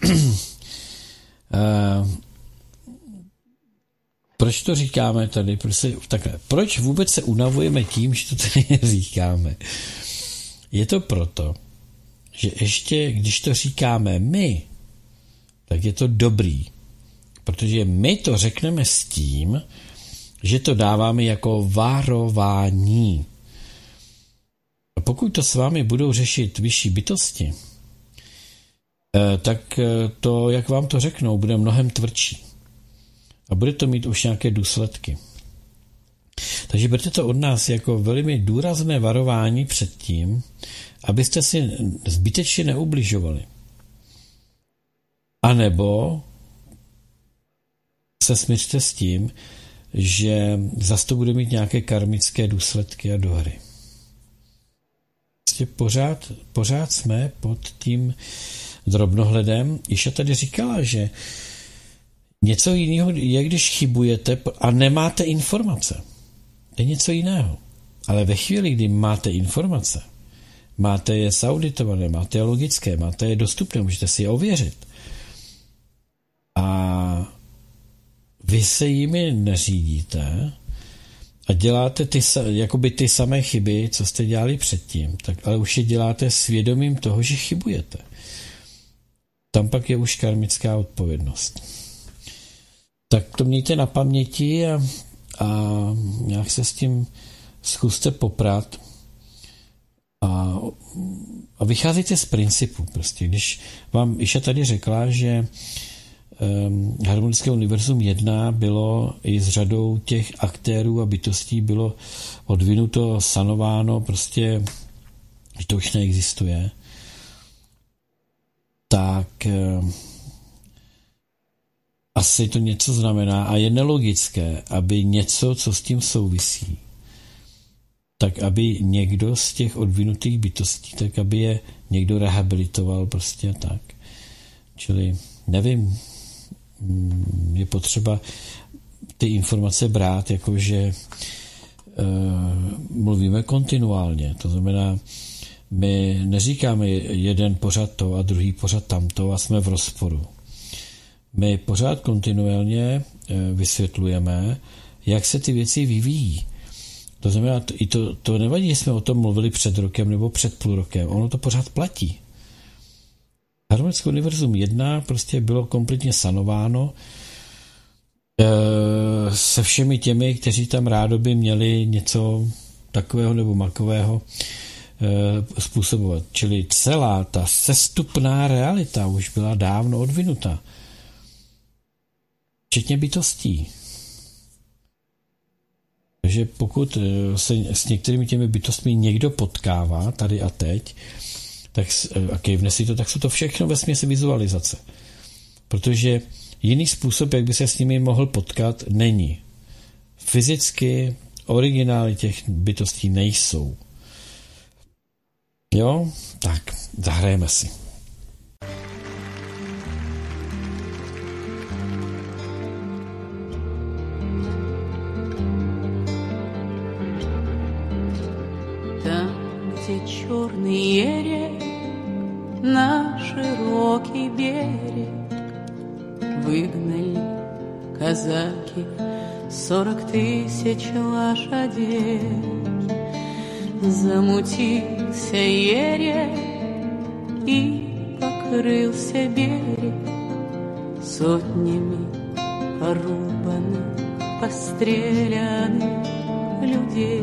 proč to říkáme tady? Proč vůbec se unavujeme tím, že to tady říkáme? Je to proto, že ještě když to říkáme my, tak je to dobrý. Protože my to řekneme s tím, že to dáváme jako varování. A pokud to s vámi budou řešit vyšší bytosti, tak to, jak vám to řeknou, bude mnohem tvrdší. A bude to mít už nějaké důsledky. Takže berte to od nás jako velmi důrazné varování před tím, abyste si zbytečně neubližovali. A nebo se smiřte s tím, že zase to bude mít nějaké karmické důsledky a dohry. Prostě pořád jsme pod tím drobnohledem. Iša tady říkala, že něco jiného je, když chybujete a nemáte informace. To je něco jiného. Ale ve chvíli, kdy máte informace, máte je zauditované, máte je logické, máte je dostupné, můžete si je ověřit. A vy se jimi neřídíte a děláte ty samé chyby, co jste dělali předtím, tak ale už je děláte svědomím toho, že chybujete. Tam pak je už karmická odpovědnost. Tak to mějte na paměti a nějak se s tím zkuste poprat a vycházíte z principu. Prostě. Když vám Iša tady řekla, že Harmonické univerzum 1 bylo i s řadou těch aktérů a bytostí bylo odvinuto, sanováno, prostě, že to už neexistuje, tak asi to něco znamená a je nelogické, aby něco, co s tím souvisí, tak aby někdo z těch odvinutých bytostí, tak aby je někdo rehabilitoval prostě tak. Čili nevím, je potřeba ty informace brát, jakože mluvíme kontinuálně. To znamená, my neříkáme jeden pořad to a druhý pořad tamto a jsme v rozporu. My pořád kontinuálně vysvětlujeme, jak se ty věci vyvíjí. To znamená, to nevadí, že jsme o tom mluvili před rokem nebo před půl rokem. Ono to pořád platí. Harmonické univerzum 1 prostě bylo kompletně sanováno se všemi těmi, kteří tam rádoby měli něco takového nebo makového, způsobovat. Čili celá ta sestupná realita už byla dávno odvinuta. Včetně bytostí. Takže pokud se s některými těmi bytostmi někdo potkává tady a teď, tak a kejvne si to, tak jsou to všechno vesměs vizualizace. Protože jiný způsob, jak by se s nimi mohl potkat, není. Fyzicky originály těch bytostí nejsou. Jo? Tak, zahrajeme si. Там, где черный ерек на широкий берег выгнали казаки 40 000 лошадей. Замутился ерек и покрылся берег сотнями порубанных, постреляных людей.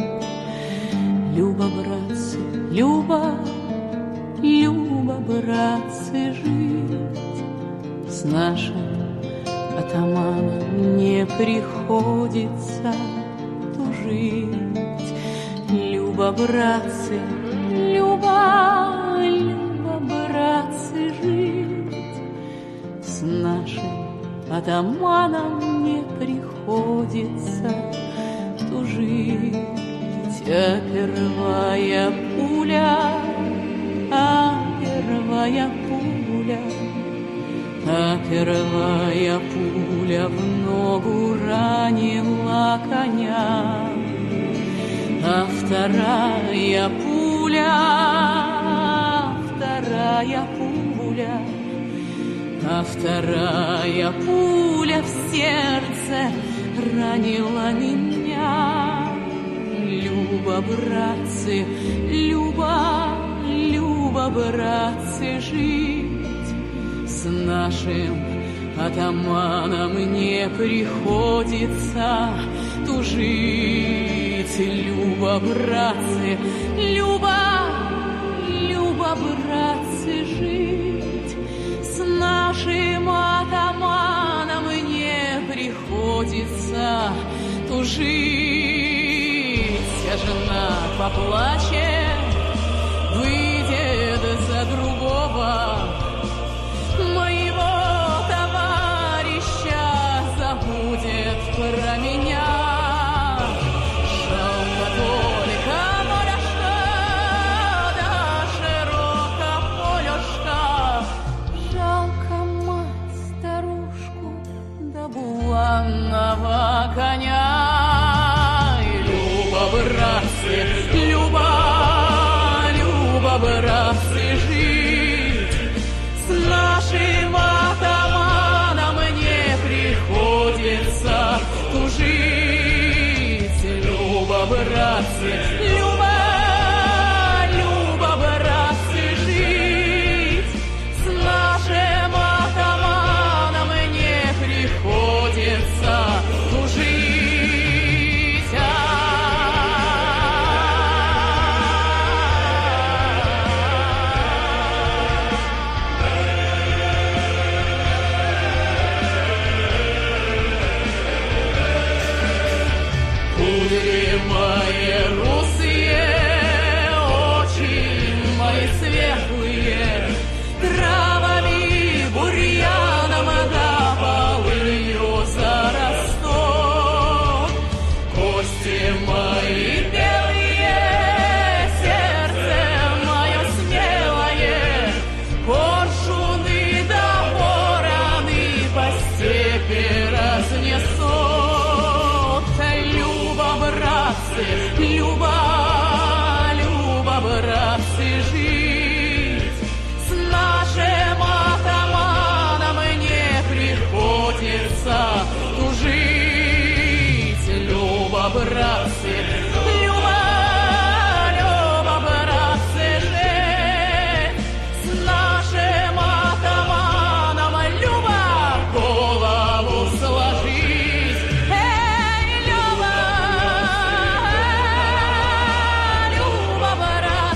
Люба, братцы, Люба, Люба, братцы, жить с нашим атаманом не приходится тужить. Люба, братцы, Люба, Люба, братцы, жить с нашим атаманом не приходится тужить. А первая пуля, первая пуля в ногу ранила коня, а вторая пуля в сердце ранила меня. Люба, братцы, Люба, Люба, братцы, жить с нашим атаманом не приходится тужить. Люба, братцы, Люба, Люба, братцы, жить с нашим атаманом не приходится тужить. А жена поплачет, выйдет за другого, моего товарища забудет про меня. Жалко только полюшка, да широко полюшка. Жалко мать старушку, да буланного коня. Братцы, Люба, Люба, братцы, жить с нашим атаманом не приходится тужить. Люба, братцы, Люба, Люба, братцы, жить с нашим атаманом не приходится тужить. Люба, Люба, братцы, жить с нашим атаманом не приходится тужить. Люба, братцы, Люба, Люба, братцы, жить с нашим атаманом, Люба, голову сложить. Люба,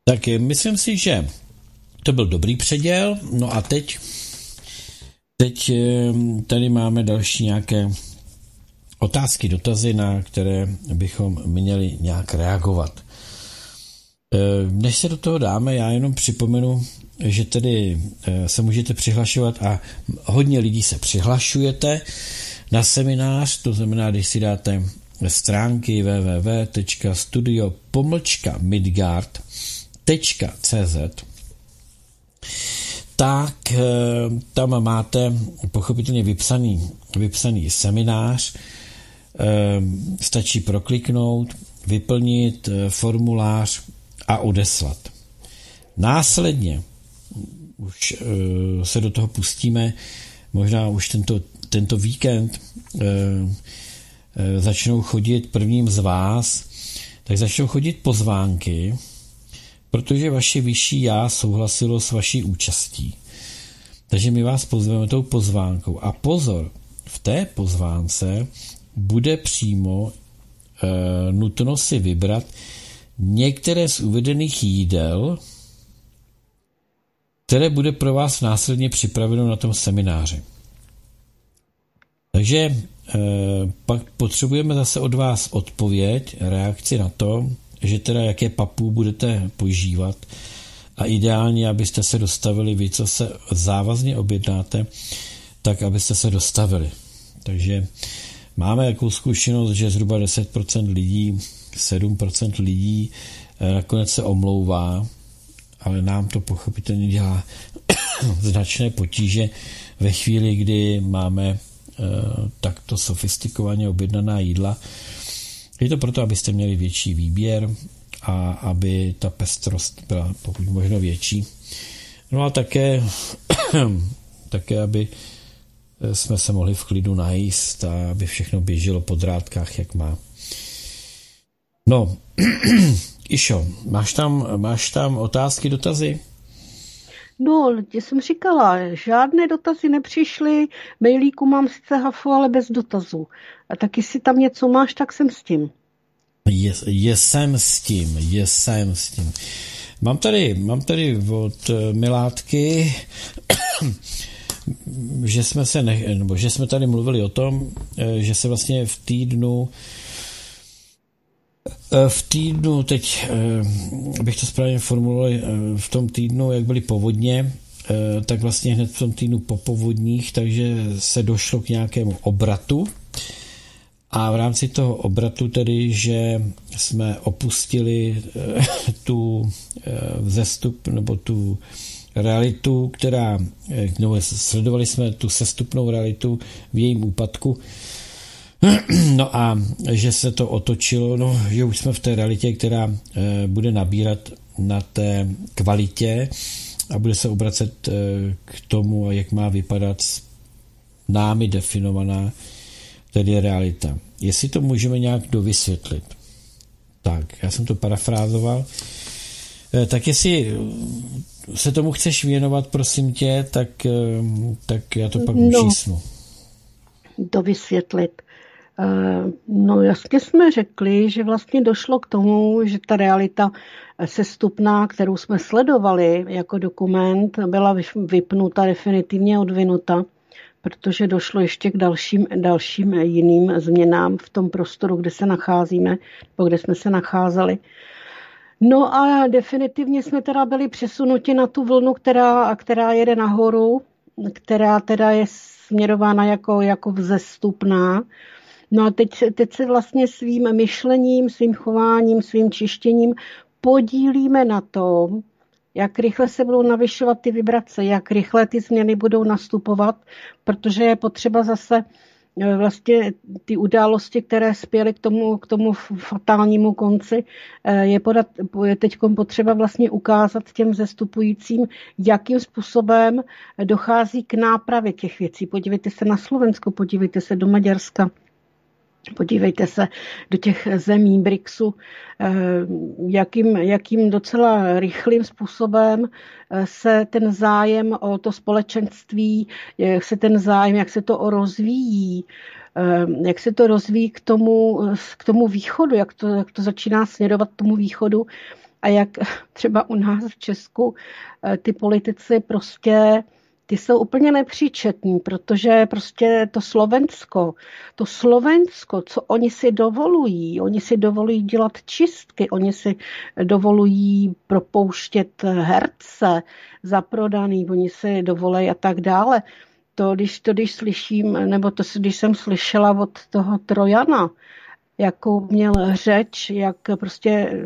Tak myslím si, že to byl dobrý předěl. No a teď tady máme další nějaké otázky, dotazy, na které bychom měli nějak reagovat. Než se do toho dáme, já jenom připomenu, že tedy se můžete přihlašovat a hodně lidí se přihlašujete na seminář, to znamená, když si dáte stránky www.studio-midgard.cz, tak tam máte pochopitelně vypsaný seminář, stačí prokliknout, vyplnit formulář a odeslat. Následně už se do toho pustíme, možná už tento víkend začnou chodit prvním z vás, tak začnou chodit pozvánky, protože vaše vyšší já souhlasilo s vaší účastí. Takže my vás pozveme tou pozvánkou. A pozor, v té pozvánce bude přímo nutno si vybrat některé z uvedených jídel, které bude pro vás následně připraveno na tom semináři. Takže pak potřebujeme zase od vás odpověď, reakci na to, že teda jaké papu budete požívat a ideálně, abyste se dostavili, vy, co se závazně objednáte, tak abyste se dostavili. Takže máme jakou zkušenost, že zhruba 10% lidí, 7% lidí nakonec se omlouvá, ale nám to pochopitelně dělá značné potíže ve chvíli, kdy máme takto sofistikovaně objednaná jídla. Je to proto, abyste měli větší výběr a aby ta pestrost byla pokud možno větší. No a také, aby jsme se mohli v klidu najíst a aby všechno běželo po drátkách, jak má. No, Išo, máš tam otázky, dotazy? No, já jsem říkala, žádné dotazy nepřišly, mailíku mám sice hafu, ale bez dotazů. A tak jestli tam něco máš, tak jsem s tím. Jsem s tím. Mám tady od Milátky, že jsme tady mluvili o tom, že se vlastně v týdnu, teď bych to správně formuloval, v tom týdnu, jak byly povodně, tak vlastně hned v tom týdnu po povodních, takže se došlo k nějakému obratu a v rámci toho obratu tedy, že jsme opustili tu vzestup nebo tu realitu, sledovali jsme tu sestupnou realitu v jejím úpadku. No a že se to otočilo, že už jsme v té realitě, která bude nabírat na té kvalitě a bude se obracet k tomu, jak má vypadat námi definovaná tedy realita. Jestli to můžeme nějak dovysvětlit. Tak, já jsem to parafrázoval. Tak jestli se tomu chceš věnovat, prosím tě, tak já to pak učísnu. Dovysvětlit. No jasně jsme řekli, že vlastně došlo k tomu, že ta realita sestupná, kterou jsme sledovali jako dokument, byla vypnuta, definitivně odvinuta, protože došlo ještě k dalším jiným změnám v tom prostoru, kde se nacházíme, nebo kde jsme se nacházeli. No a definitivně jsme teda byli přesunuti na tu vlnu, která jede nahoru, která teda je směrována jako vzestupná. No a teď se vlastně svým myšlením, svým chováním, svým čištěním podílíme na tom, jak rychle se budou navyšovat ty vibrace, jak rychle ty změny budou nastupovat, protože je potřeba zase vlastně ty události, které spěly k tomu fatálnímu konci, je teď potřeba vlastně ukázat těm zestupujícím, jakým způsobem dochází k nápravě těch věcí. Podívejte se na Slovensko, podívejte se do Maďarska, podívejte se do těch zemí BRICSu, jakým docela rychlým způsobem se ten zájem o to společenství, jak se to rozvíjí, jak se to rozvíjí k tomu východu, jak to začíná směrovat k tomu východu, A jak třeba u nás v Česku ty politici prostě, ty jsou úplně nepříčetní, protože prostě to Slovensko, co oni si dovolují dělat čistky, oni si dovolují propouštět herce zaprodaný, oni si dovolí a tak dále. Když slyším, nebo když jsem slyšela od toho Trojana, jakou měl řeč, jak prostě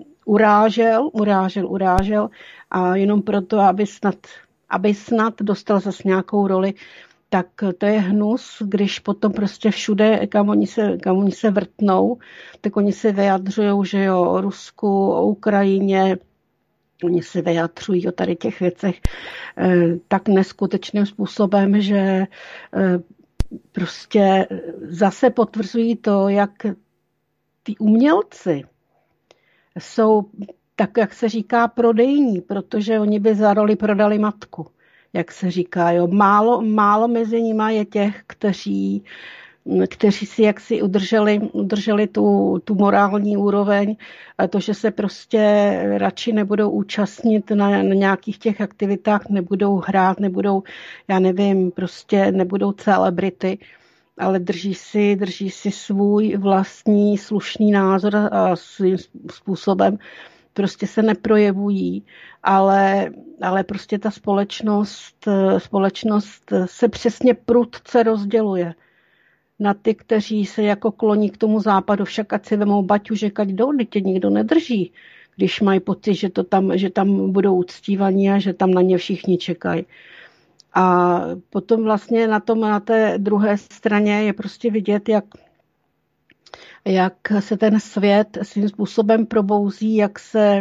urážel a jenom proto, aby snad dostal zase nějakou roli, tak to je hnus, když potom prostě všude, kam oni se vrtnou, tak oni se vyjadřují, že jo, o Rusku, o Ukrajině, oni se vyjadřují o tady těch věcech tak neskutečným způsobem, že prostě zase potvrzují to, jak ty umělci jsou, tak jak se říká, prodejní, protože oni by za roli prodali matku, jak se říká. Jo. Málo mezi nimi je těch, kteří si jaksi udrželi tu morální úroveň, a to, že se prostě radši nebudou účastnit na nějakých těch aktivitách, nebudou hrát, já nevím, prostě nebudou celebrity, ale drží si svůj vlastní slušný názor a svým způsobem prostě se neprojevují, ale prostě ta společnost se přesně prudce rozděluje na ty, kteří se jako kloní k tomu západu, však ať si vemou baťužek, ať jdou, tě nikdo nedrží, když mají pocit, že tam budou uctívaní a že tam na ně všichni čekají. A potom vlastně na té druhé straně je prostě vidět, jak se ten svět svým způsobem probouzí, jak se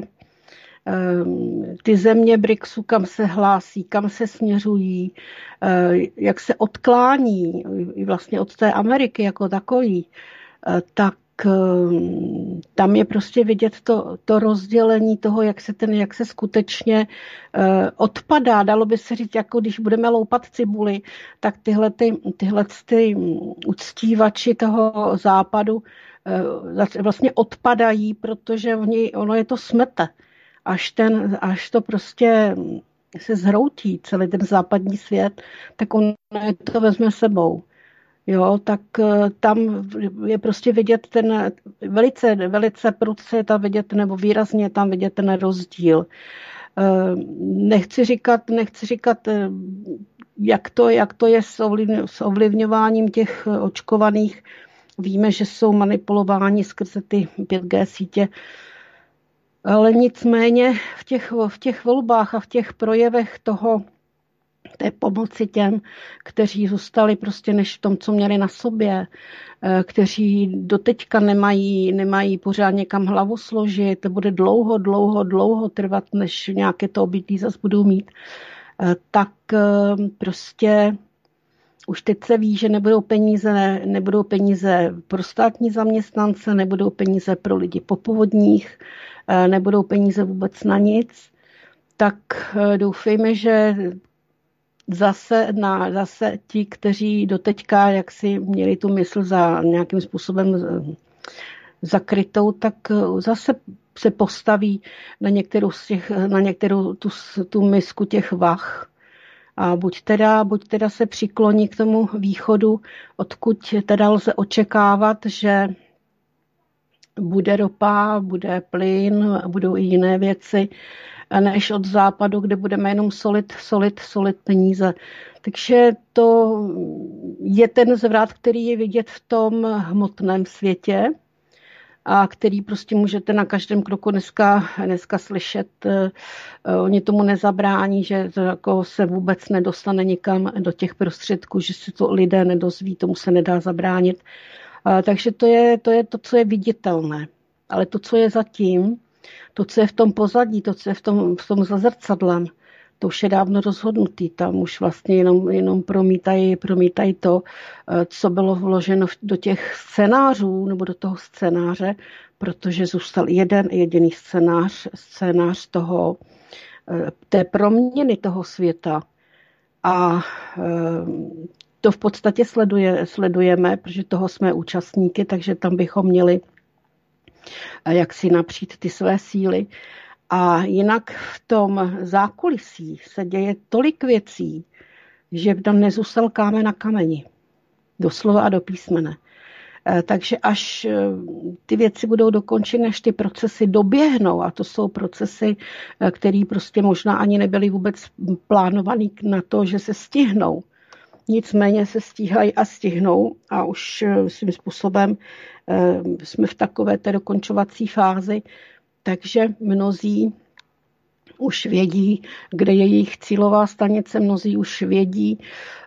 ty země BRICSu, kam se hlásí, kam se směřují, jak se odklání vlastně od té Ameriky jako takový, tak tam je prostě vidět to rozdělení toho, jak se skutečně odpadá. Dalo by se říct, jako když budeme loupat cibuli, tak tyhle uctívači toho západu vlastně odpadají, protože ono je to smete. Až to prostě se zhroutí celý ten západní svět, tak on to vezme sebou. Jo, tak tam je prostě vidět ten velice prudce tam vidět, nebo výrazně tam vidět ten rozdíl. Nechci říkat, jak to je s ovlivňováním těch očkovaných. Víme, že jsou manipulováni skrze ty 5G sítě, ale nicméně v těch volbách a v těch projevech té pomoci těm, kteří zůstali prostě než v tom, co měli na sobě, kteří doteďka nemají pořádně kam hlavu složit, to bude dlouho trvat, než nějaké to obydlí zase budou mít, tak prostě už teď se ví, že nebudou peníze pro státní zaměstnance, nebudou peníze pro lidi po povodních, nebudou peníze vůbec na nic, tak doufejme, že zase ti, kteří doteďka jaksi měli tu mysl za nějakým způsobem zakrytou, tak zase se postaví na některou tu misku těch vah. A buď teda se přikloní k tomu východu, odkud teda lze očekávat, že bude ropa, bude plyn, budou i jiné věci, než od západu, kde budeme jenom solit peníze. Takže to je ten zvrat, který je vidět v tom hmotném světě a který prostě můžete na každém kroku dneska slyšet. Oni tomu nezabrání, že to jako se vůbec nedostane nikam do těch prostředků, že se to lidé nedozví, tomu se nedá zabránit. Takže to je to, co je viditelné. Ale to, co je zatím, to, co je v tom pozadí, to, co je v tom za zrcadlem, to už je dávno rozhodnutý. Tam už vlastně jenom promítají to, co bylo vloženo do těch scénářů nebo do toho scénáře, protože zůstal jeden jediný scénář té proměny toho světa. A to v podstatě sledujeme, protože toho jsme účastníky, takže tam bychom měli jak si napřít ty své síly. A jinak v tom zákulisí se děje tolik věcí, že tam nezůstal kámen na kameni. Doslova a do písmene. Takže až ty věci budou dokončeny, až ty procesy doběhnou, a to jsou procesy, které prostě možná ani nebyly vůbec plánované na to, že se stihnou. Nicméně se stíhají a stihnou a už svým způsobem jsme v takové té dokončovací fázi, takže mnozí už vědí, kde je jejich cílová stanice, mnozí už vědí,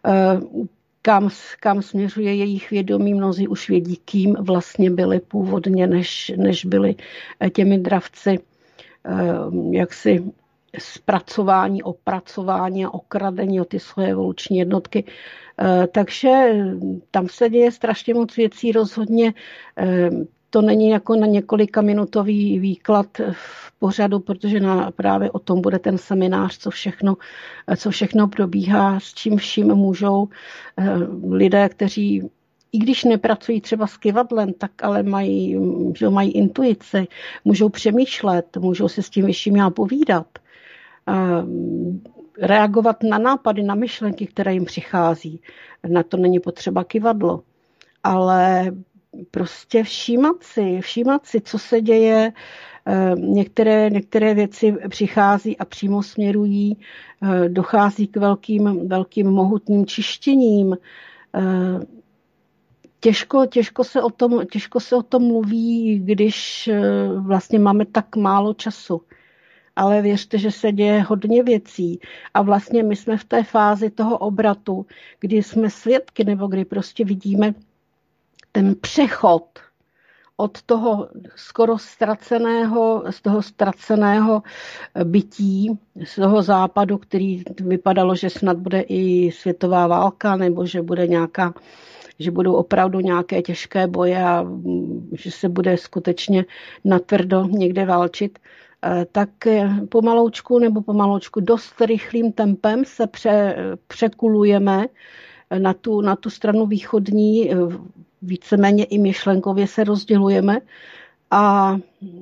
kam směřuje jejich vědomí, mnozí už vědí, kým vlastně byli původně, než byli těmi dravci jaksi zpracování, opracování a okradení o ty svoje evoluční jednotky. Takže tam se děje strašně moc věcí, rozhodně to není jako na několika minutový výklad v pořadu, protože právě o tom bude ten seminář, co všechno probíhá, s čím vším můžou lidé, kteří i když nepracují třeba s kyvadlem, tak ale mají intuici, můžou přemýšlet, můžou se s tím vyšším já povídat, reagovat na nápady, na myšlenky, které jim přichází. Na to není potřeba kyvadlo. Ale prostě všímat si, co se děje. Některé věci přichází a přímo směrují, dochází k velkým mohutným čištěním. Těžko se o tom mluví, když vlastně máme tak málo času. Ale věřte, že se děje hodně věcí a vlastně my jsme v té fázi toho obratu, kdy jsme svědky nebo kdy prostě vidíme ten přechod od toho skoro ztraceného bytí, z toho západu, který vypadalo, že snad bude i světová válka nebo že budou opravdu nějaké těžké boje a že se bude skutečně natvrdo někde válčit, tak pomaloučku dost rychlým tempem se překulujeme na tu stranu východní, víceméně i myšlenkově se rozdělujeme a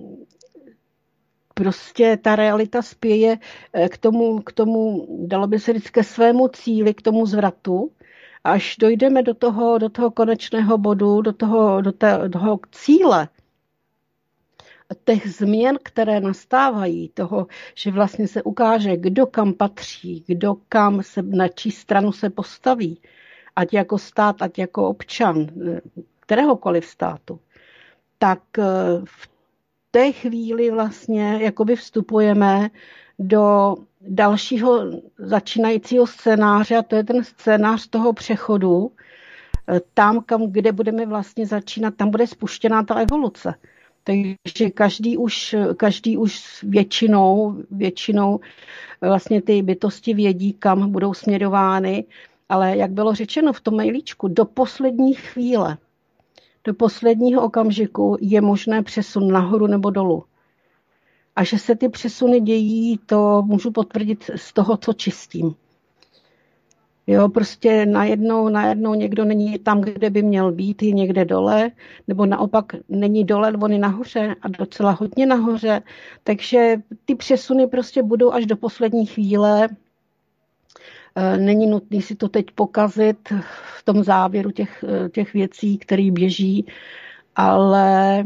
prostě ta realita spěje k tomu, dalo by se říct, ke svému cíli, k tomu zvratu. Až dojdeme do toho konečného bodu, do toho cíle, těch změn, které nastávají, toho, že vlastně se ukáže, kdo kam patří, kdo kam na čí stranu se postaví, ať jako stát, ať jako občan, kteréhokoliv státu, tak v té chvíli vlastně jakoby vstupujeme do dalšího začínajícího scénáře, a to je ten scénář toho přechodu, tam, kde budeme vlastně začínat, tam bude spuštěná ta evoluce. Takže každý už většinou vlastně ty bytosti vědí, kam budou směrovány, ale jak bylo řečeno v tom mailíčku, do poslední chvíle, do posledního okamžiku je možné přesun nahoru nebo dolů. A že se ty přesuny dějí, to můžu potvrdit z toho, co čistím. Jo, prostě najednou někdo není tam, kde by měl být, je někde dole, nebo naopak není dole, on je nahoře a docela hodně nahoře. Takže ty přesuny prostě budou až do poslední chvíle. Není nutné si to teď pokazit v tom závěru těch věcí, které běží, ale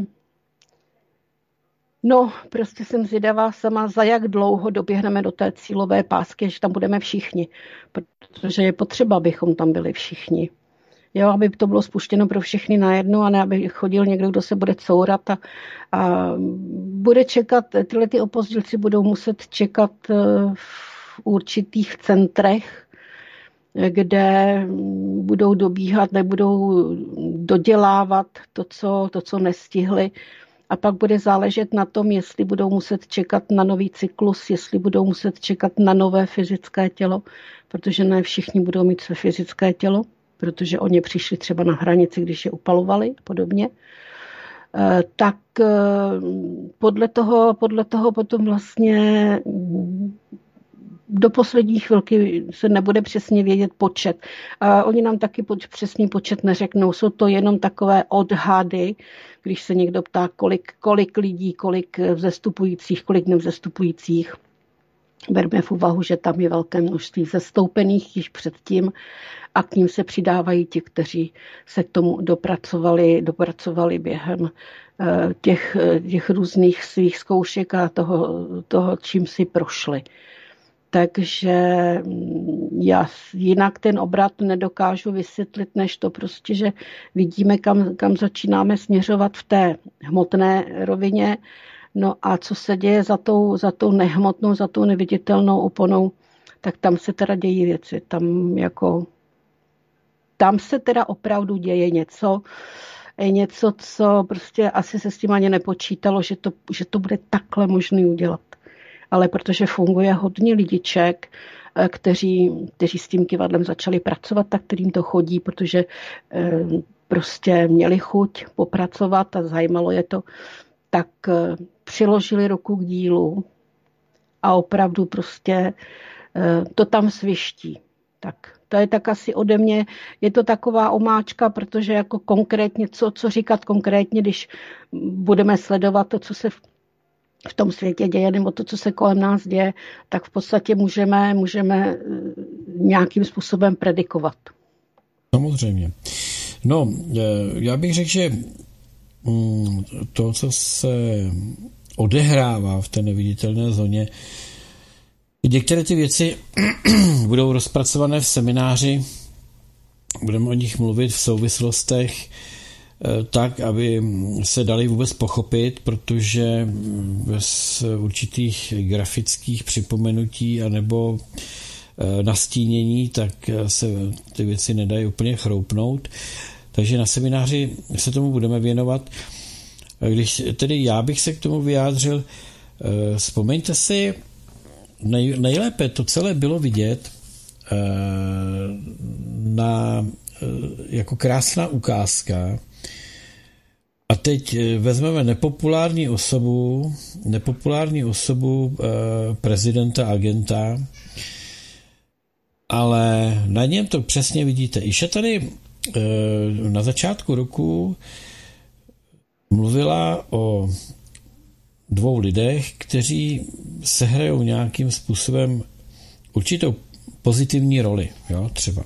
prostě jsem zvědavá sama, za jak dlouho doběhneme do té cílové pásky, že tam budeme všichni, protože je potřeba, abychom tam byli všichni. Jo, aby to bylo spuštěno pro všechny najednou a ne, aby chodil někdo, kdo se bude courat a bude čekat, tyhle ty opozdilci budou muset čekat v určitých centrech, kde budou dobíhat, nebudou dodělávat to, co nestihli. A pak bude záležet na tom, jestli budou muset čekat na nový cyklus, jestli budou muset čekat na nové fyzické tělo, protože ne všichni budou mít své fyzické tělo, protože oni přišli třeba na hranici, když je upalovali a podobně. Tak podle toho potom vlastně do poslední chvilky se nebude přesně vědět počet. A oni nám taky přesný počet neřeknou. Jsou to jenom takové odhady, když se někdo ptá, kolik lidí, kolik vzestupujících, kolik nevzestupujících. Berme v úvahu, že tam je velké množství zastoupených již předtím a k ním se přidávají ti, kteří se k tomu dopracovali během těch různých svých zkoušek a toho, čím si prošli. Takže já jinak ten obrat nedokážu vysvětlit, než to prostě, že vidíme, kam začínáme směřovat v té hmotné rovině. No a co se děje za tou nehmotnou, za tou neviditelnou oponou, tak tam se teda dějí věci. Tam se teda opravdu děje něco, co prostě asi se s tím ani nepočítalo, že to bude takhle možný udělat. Ale protože funguje hodně lidiček, kteří s tím kivadlem začali pracovat, tak kterým to chodí, protože prostě měli chuť popracovat a zajímalo je to, tak přiložili ruku k dílu a opravdu prostě to tam sviští. Tak to je tak asi ode mě, je to taková omáčka, protože jako konkrétně, co říkat konkrétně, když budeme sledovat to, co se v tom světě děje, nebo to, co se kolem nás děje, tak v podstatě můžeme nějakým způsobem predikovat. Samozřejmě. No, já bych řekl, že to, co se odehrává v té neviditelné zóně, některé ty věci budou rozpracované v semináři, budeme o nich mluvit v souvislostech tak, aby se dali vůbec pochopit, protože bez určitých grafických připomenutí anebo nastínění, tak se ty věci nedají úplně chroupnout. Takže na semináři se tomu budeme věnovat. Když tedy já bych se k tomu vyjádřil, vzpomeňte si, nejlépe to celé bylo vidět jako krásná ukázka. A teď vezmeme nepopulární osobu prezidenta agenta, ale na něm to přesně vidíte. Iša tady na začátku roku mluvila o 2 lidech, kteří sehrajou nějakým způsobem určitou pozitivní roli, jo, třeba.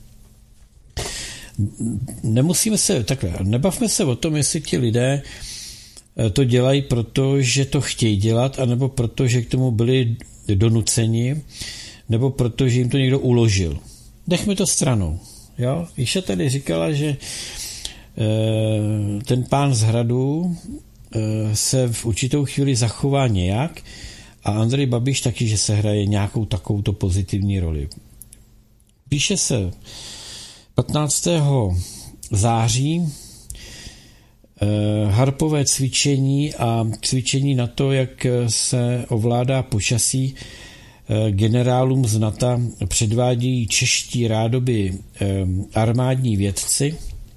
Nebavme se o tom, jestli ti lidé to dělají proto, že to chtějí dělat, anebo proto, že k tomu byli donuceni, nebo proto, že jim to někdo uložil. Nechme to stranou. Jo? Iša tady říkala, že ten pán z Hradu se v určitou chvíli zachová nějak a Andrej Babiš taky, že se hraje nějakou takovouto pozitivní roli. Píše se 15. září harpové cvičení a cvičení na to, jak se ovládá počasí, generálům z NATO předvádějí čeští rádoby armádní vědci.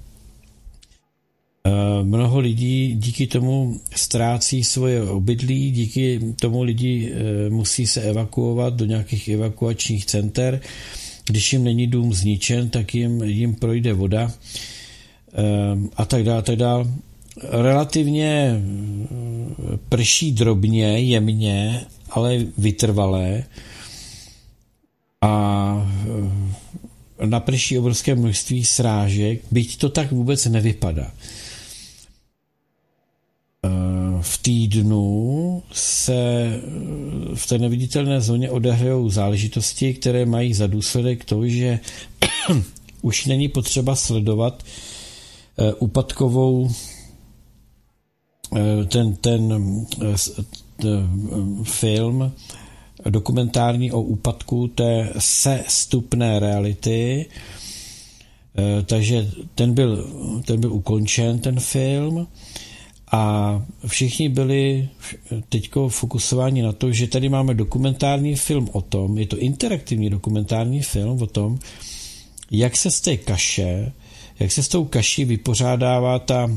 Mnoho lidí díky tomu ztrácí svoje obydlí, díky tomu lidi musí se evakuovat do nějakých evakuačních center. Když jim není dům zničen, tak jim projde voda a tak dále. Relativně prší drobně, jemně, ale vytrvalé a naprší obrovské množství srážek, byť to tak vůbec nevypadá. V týdnu se v té neviditelné zóně odehrajou záležitosti, které mají za důsledek to, že už není potřeba sledovat úpadkovou ten film dokumentární o úpadku té sestupné reality, takže ten byl ukončen, ten film, a všichni byli teďko fokusováni na to, že tady máme dokumentární film o tom, je to interaktivní dokumentární film o tom, jak se s tou kaší vypořádává ta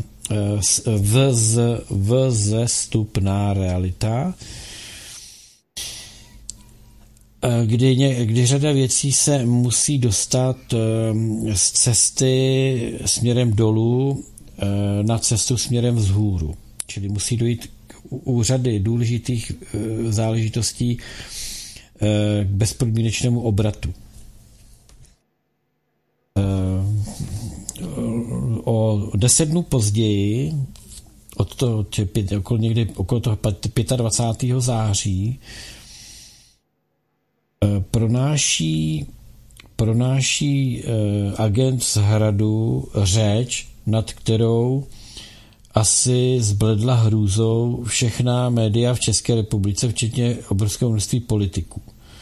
vzestupná realita. kdy řada věcí se musí dostat z cesty směrem dolů na cestu směrem vzhůru. Čili musí dojít u řady důležitých záležitostí k bezpodmínečnému obratu. O 10 dnů později, okolo toho 25. září, pronáší agent z Hradu řeč, nad kterou asi zbledla hrůzou všechna média v České republice, včetně obrovského množství politiků.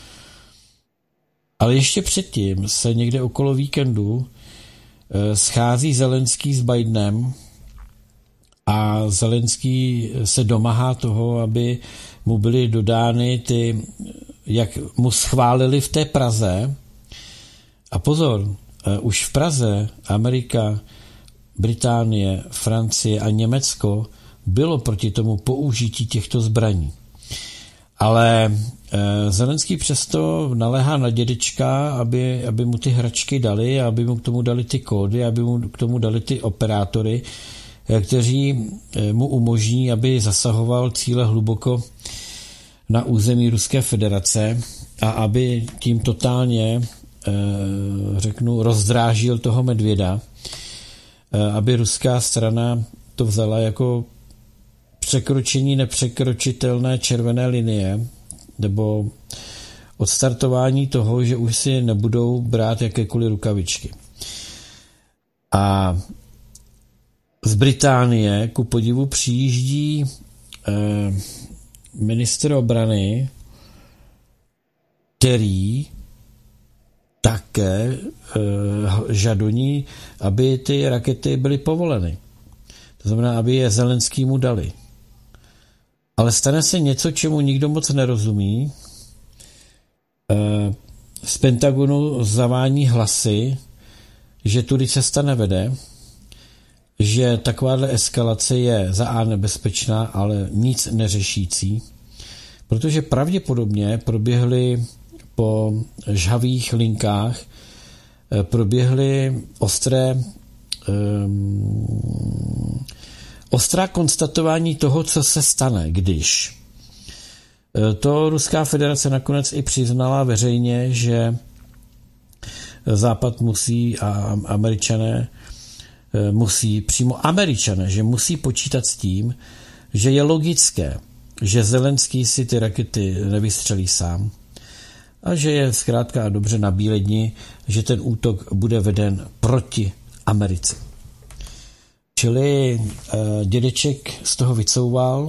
Ale ještě předtím se někde okolo víkendu schází Zelenský s Bidenem a Zelenský se domáhá toho, aby mu byly dodány ty, jak mu schválili v té Praze. A pozor, už v Praze Amerika, Británie, Francie a Německo bylo proti tomu použití těchto zbraní. Ale Zelenský přesto naléhá na dědečka, aby mu ty hračky dali, aby mu k tomu dali ty kódy, aby mu k tomu dali ty operátory, kteří mu umožní, aby zasahoval cíle hluboko na území Ruské federace a aby tím totálně, rozdrážil toho medvěda, aby ruská strana to vzala jako překročení nepřekročitelné červené linie nebo odstartování toho, že už si nebudou brát jakékoliv rukavičky. A z Británie ku podivu přijíždí ministr obrany, který také žadoní, aby ty rakety byly povoleny. To znamená, aby je Zelenskýmu dali. Ale stane se něco, čemu nikdo moc nerozumí. Z Pentagonu zavání hlasy, že tudy cesta nevede, že takováhle eskalace je za A nebezpečná, ale nic neřešící, protože pravděpodobně proběhly po žhavých linkách ostrá konstatování toho, co se stane, když. To Ruská federace nakonec i přiznala veřejně, že Západ musí a Američané že musí počítat s tím, že je logické, že Zelenský si ty rakety nevystřelí sám a že je zkrátka a dobře na bíledni, že ten útok bude veden proti Americe. Čili dědeček z toho vycouval,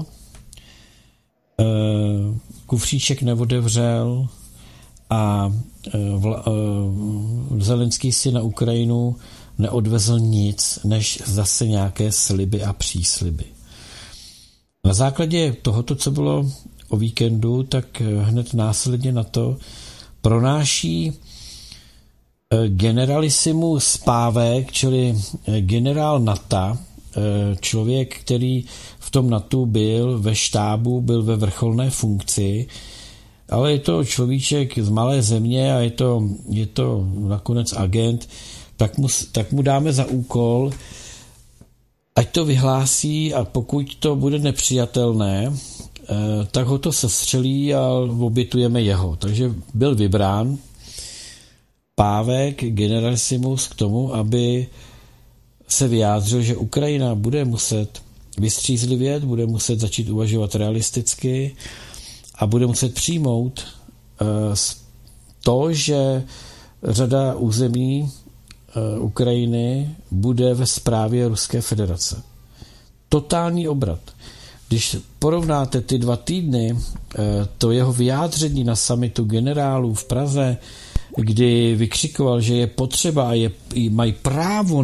kufříček neotevřel a Zelenský si na Ukrajinu neodvezl nic, než zase nějaké sliby a přísliby. Na základě tohoto, co bylo o víkendu, tak hned následně na to pronáší generalissimus Pávek, čili generál NATO, člověk, který v tom NATO byl ve štábu, byl ve vrcholné funkci, ale je to človíček z malé země a je to nakonec agent, tak mu dáme za úkol, ať to vyhlásí a pokud to bude nepřijatelné, tak ho to sestřelí a obětujeme jeho. Takže byl vybrán Pávek, generalissimus k tomu, aby se vyjádřil, že Ukrajina bude muset vystřízlivět, bude muset začít uvažovat realisticky a bude muset přijmout to, že řada území Ukrajiny bude ve správě Ruské federace. Totální obrat. Když porovnáte ty 2 týdny, to jeho vyjádření na summitu generálů v Praze, kdy vykřikoval, že je potřeba a mají právo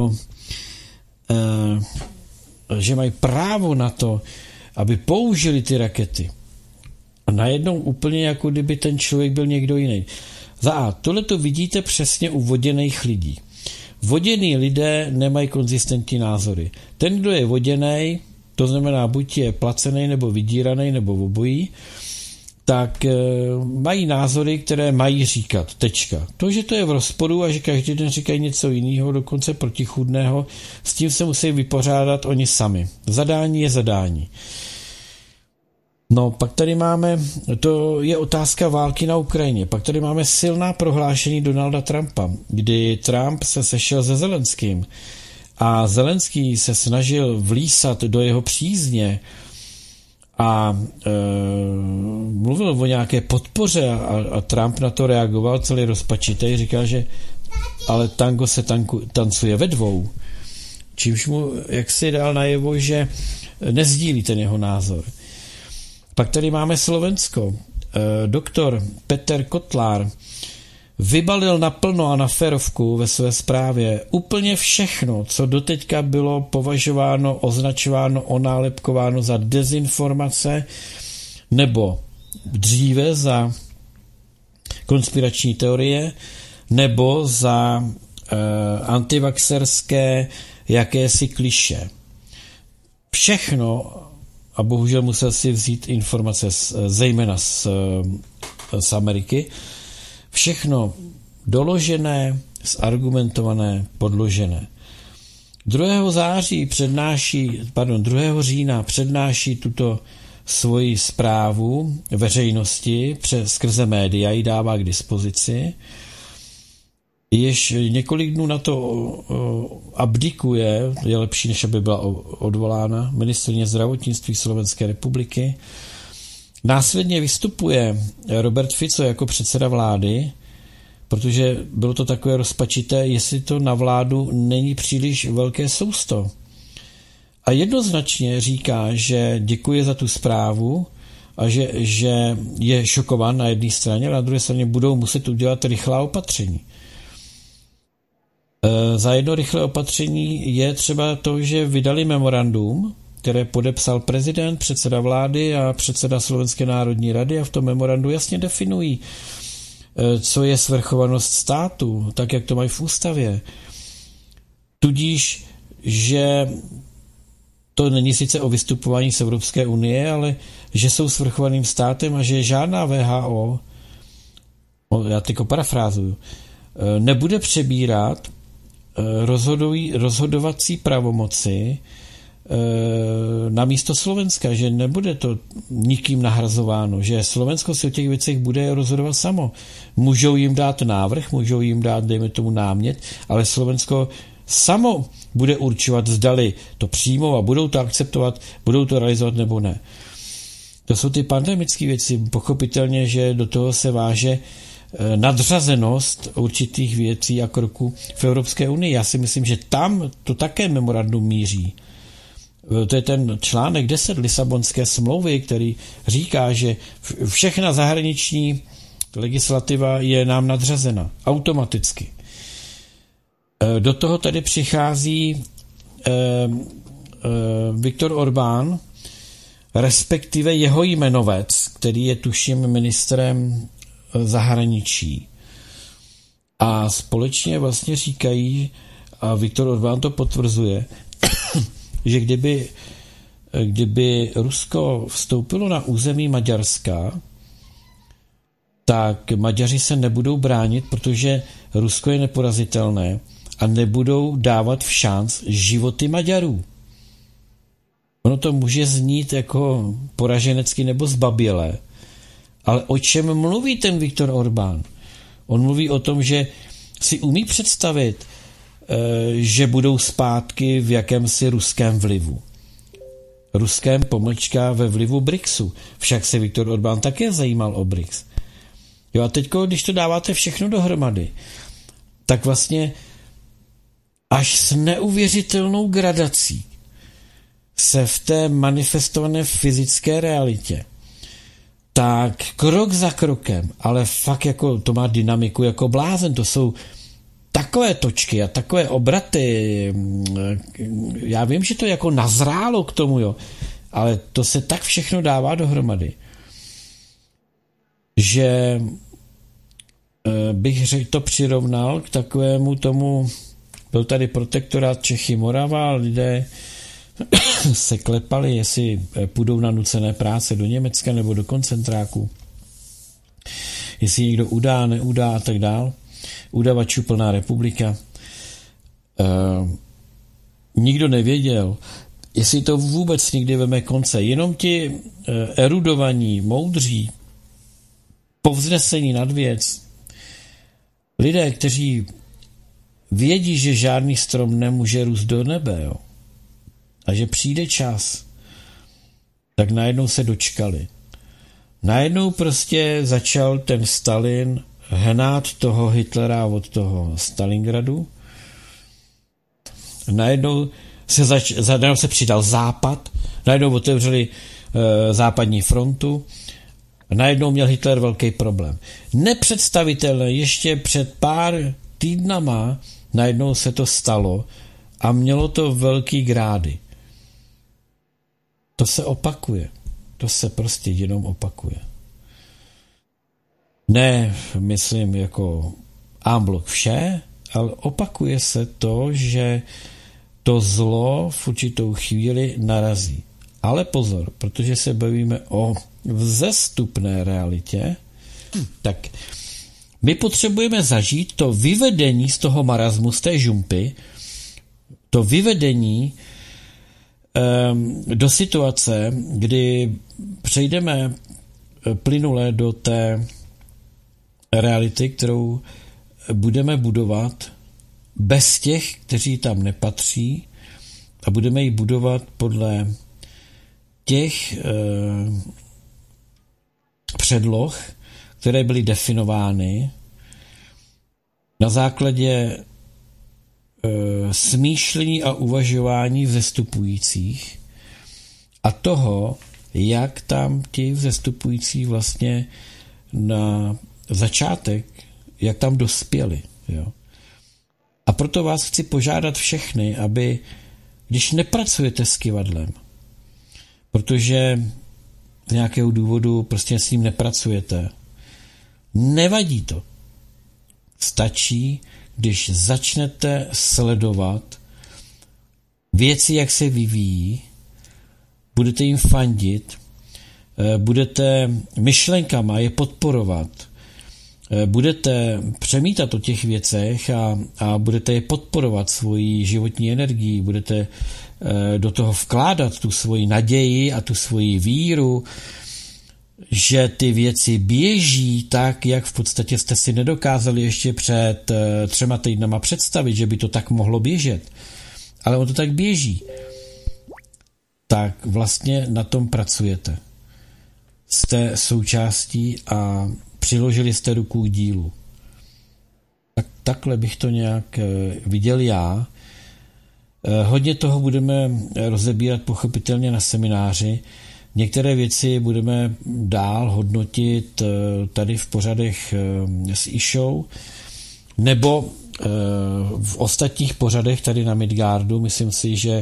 na to, aby použili ty rakety. A najednou úplně jako kdyby ten člověk byl někdo jiný. Za A, tohle to vidíte přesně u voděných lidí. Voděný lidé nemají konzistentní názory. Ten, kdo je voděnej, to znamená buď je placený, nebo vydíraný, nebo obojí, tak mají názory, které mají říkat. Tečka. To, že to je v rozporu a že každý den říkají něco jiného, dokonce protichůdného, s tím se musí vypořádat oni sami. Zadání je zadání. No, pak tady máme, to je otázka války na Ukrajině, pak tady máme silná prohlášení Donalda Trumpa, kdy Trump se sešel se Zelenským a Zelenský se snažil vlísat do jeho přízně a mluvil o nějaké podpoře a Trump na to reagoval celý rozpačitý, říkal, že ale tango se tancuje ve dvou, čímž mu jaksi dal najevo, že nezdílí ten jeho názor. Pak tady máme Slovensko. Doktor Peter Kotlár vybalil naplno a na férovku ve své zprávě úplně všechno, co doteďka bylo považováno, označováno, onálepkováno za dezinformace nebo dříve za konspirační teorie nebo za antivaxerské jakési klišé. Všechno, a bohužel musel si vzít informace zejména z Ameriky, všechno doložené, zargumentované, podložené. 2. října přednáší tuto svoji zprávu veřejnosti skrze média, ji dává k dispozici. Jež několik dnů na to abdikuje, je lepší, než aby byla odvolána, ministryně zdravotnictví Slovenské republiky. Následně vystupuje Robert Fico jako předseda vlády, protože bylo to takové rozpačité, jestli to na vládu není příliš velké sousto. A jednoznačně říká, že děkuje za tu zprávu a že je šokován na jedné straně, a na druhé straně budou muset udělat rychlá opatření. Za jedno rychlé opatření je třeba to, že vydali memorandum, které podepsal prezident, předseda vlády a předseda Slovenské národní rady a v tom memorandu jasně definují, co je svrchovanost státu, tak jak to mají v ústavě. Tudíž, že to není sice o vystupování z Evropské unie, ale že jsou svrchovaným státem a že žádná WHO, já teďko parafrázuju, nebude přebírat rozhodovací pravomoci na místo Slovenska, že nebude to nikým nahrazováno, že Slovensko si o těch věcech bude rozhodovat samo. Můžou jim dát návrh, můžou jim dát, dejme tomu, námět, ale Slovensko samo bude určovat, zdali to přijmou a budou to akceptovat, budou to realizovat nebo ne. To jsou ty pandemické věci. Pochopitelně, že do toho se váže nadřazenost určitých věcí a kroků v Evropské unii. Já si myslím, že tam to také memorandum míří. To je ten článek 10 Lisabonské smlouvy, který říká, že všechna zahraniční legislativa je nám nadřazena automaticky. Do toho tady přichází Viktor Orbán, respektive jeho jmenovec, který je tuším ministrem zahraničí. A společně vlastně říkají, a Viktor Orbán to potvrzuje, že kdyby Rusko vstoupilo na území Maďarska, tak Maďaři se nebudou bránit, protože Rusko je neporazitelné a nebudou dávat v šanc životy Maďarů. Ono to může znít jako poraženecky nebo zbabělé, ale o čem mluví ten Viktor Orbán? On mluví o tom, že si umí představit, že budou zpátky v jakémsi ruském vlivu. Ruském pomlčka ve vlivu BRICSu. Však se Viktor Orbán také zajímal o BRICS. Jo, a teďko, když to dáváte všechno dohromady, tak vlastně až s neuvěřitelnou gradací se v té manifestované fyzické realitě tak krok za krokem, ale fakt jako to má dynamiku jako blázen, to jsou takové točky a takové obraty, já vím, že to jako nazrálo k tomu, jo, ale to se tak všechno dává dohromady, že bych to přirovnal k takovému tomu, byl tady protektorát Čechy Morava, lidé se klepali, jestli půjdou na nucené práce do Německa nebo do koncentráku. jestli někdo udá, neudá a tak dál. Udavačů plná republika. Nikdo nevěděl, jestli to vůbec nikdy veme konce. Jenom ti erudovaní, moudří, povznesení nad věc, lidé, kteří vědí, že žádný strom nemůže růst do nebe, jo, a že přijde čas, tak najednou se dočkali. Najednou prostě začal ten Stalin hnát toho Hitlera od toho Stalingradu. Najednou se přidal Západ, najednou otevřeli západní frontu, najednou měl Hitler velký problém. Nepředstavitelné, ještě před pár týdnama najednou se to stalo a mělo to velký grády. To se opakuje. To se prostě jenom opakuje. Ne, myslím, jako en bloc vše, ale opakuje se to, že to zlo v určitou chvíli narazí. Ale pozor, protože se bavíme o vzestupné realitě, tak my potřebujeme zažít to vyvedení z toho marazmu, z té žumpy, to vyvedení do situace, kdy přejdeme plynule do té reality, kterou budeme budovat bez těch, kteří tam nepatří, a budeme ji budovat podle těch předloh, které byly definovány na základě smýšlení a uvažování vzestupujících a toho, jak tam ti vzestupující vlastně na začátek, jak tam dospěli. Jo. A proto vás chci požádat všechny, aby, když nepracujete s kyvadlem, protože z nějakého důvodu prostě s ním nepracujete, nevadí to. Stačí, když začnete sledovat věci, jak se vyvíjí, budete jim fandit, budete myšlenkama je podporovat, budete přemítat o těch věcech a budete je podporovat svoji životní energii, budete do toho vkládat tu svoji naději a tu svoji víru, že ty věci běží tak, jak v podstatě jste si nedokázali ještě před 3 týdnama představit, že by to tak mohlo běžet. Ale on to tak běží. Tak vlastně na tom pracujete. Jste součástí a přiložili jste ruku k dílu. Tak takhle bych to nějak viděl já. Hodně toho budeme rozebírat pochopitelně na semináři. Některé věci budeme dál hodnotit tady v pořadech s e-show nebo v ostatních pořadech tady na Midgardu. Myslím si, že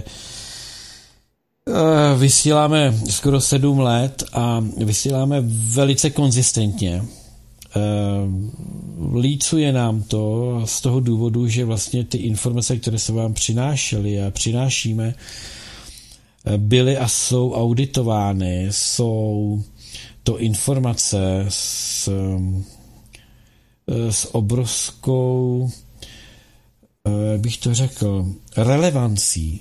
vysíláme skoro 7 let a vysíláme velice konzistentně. Lícuje nám to z toho důvodu, že vlastně ty informace, které se vám přinášely a přinášíme, byly a jsou auditovány, jsou to informace s obrovskou, bych to řekl, relevancí,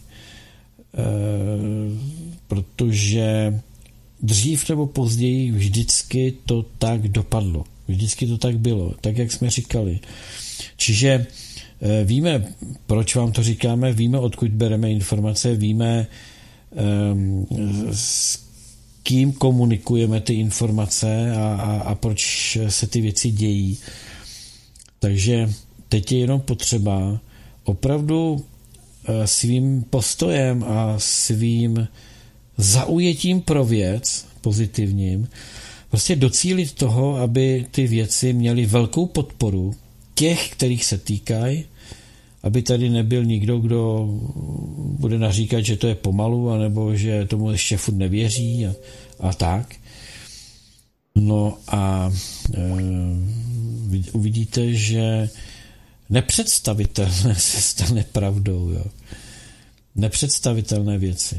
protože dřív nebo později vždycky to tak dopadlo. Vždycky to tak bylo, tak jak jsme říkali. Čiže víme, proč vám to říkáme, víme, odkud bereme informace, víme, s kým komunikujeme ty informace a proč se ty věci dějí. Takže teď je jenom potřeba opravdu svým postojem a svým zaujetím pro věc pozitivním prostě docílit toho, aby ty věci měly velkou podporu těch, kterých se týkají, aby tady nebyl nikdo, kdo bude naříkat, že to je pomalu, anebo že tomu ještě furt nevěří a tak. No a uvidíte, že nepředstavitelné se stane pravdou. Jo. Nepředstavitelné věci.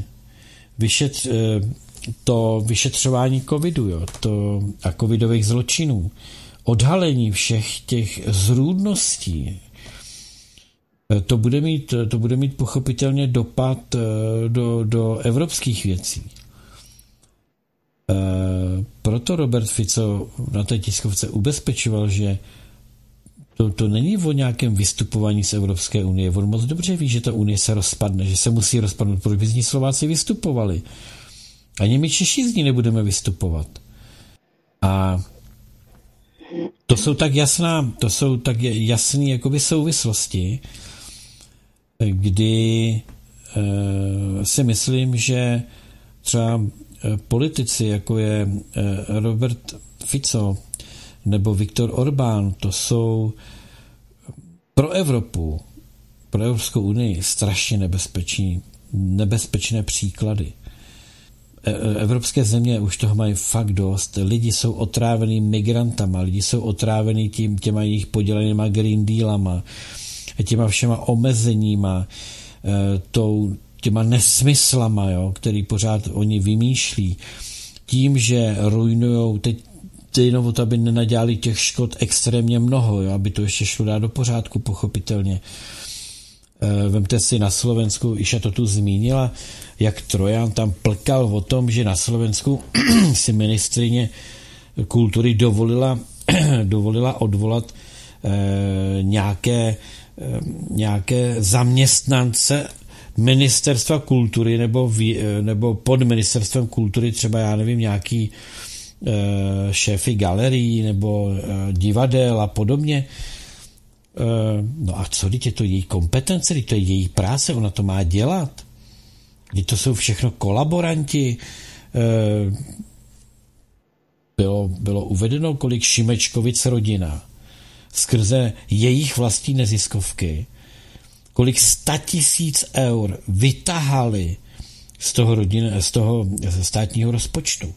To vyšetřování covidu, jo, a covidových zločinů odhalení všech těch zrůdností, to bude mít pochopitelně dopad do evropských věcí. Proto Robert Fico na té tiskovce ubezpečoval, že to není o nějakém vystupování z Evropské unie. On moc dobře ví, že ta unie se rozpadne, že se musí rozpadnout, proč by z ní Slováci vystupovali. Ani my Češi z ní nebudeme vystupovat. A to jsou tak jasné jakoby souvislosti, kdy si myslím, že třeba politici, jako je Robert Fico nebo Viktor Orbán, to jsou pro Evropu, pro Evropskou unii strašně nebezpečné příklady. Evropské země už toho mají fakt dost. Lidi jsou otrávený migrantama, lidi jsou otrávený těma jejich podělenýma Green Dealama, těma všema omezeníma, těma nesmyslama, jo, který pořád oni vymýšlí, tím, že rujnujou teď jenom to, aby nenadělali těch škod extrémně mnoho, jo, aby to ještě šlo dát do pořádku, pochopitelně. Vemte si na Slovensku, Iša to tu zmínila, jak Trojan tam plkal o tom, že na Slovensku si ministryně kultury dovolila odvolat nějaké zaměstnance ministerstva kultury nebo pod ministerstvem kultury, třeba já nevím, nějaký šéfy galerií nebo divadel a podobně. No a co, teď je to její kompetence, teď to je její práce, ona to má dělat. Teď to jsou všechno kolaboranti. Bylo uvedeno, kolik Šimečkovic rodina skrze jejich vlastní neziskovky, kolik 100 000 eur vytahali z toho státního rozpočtu.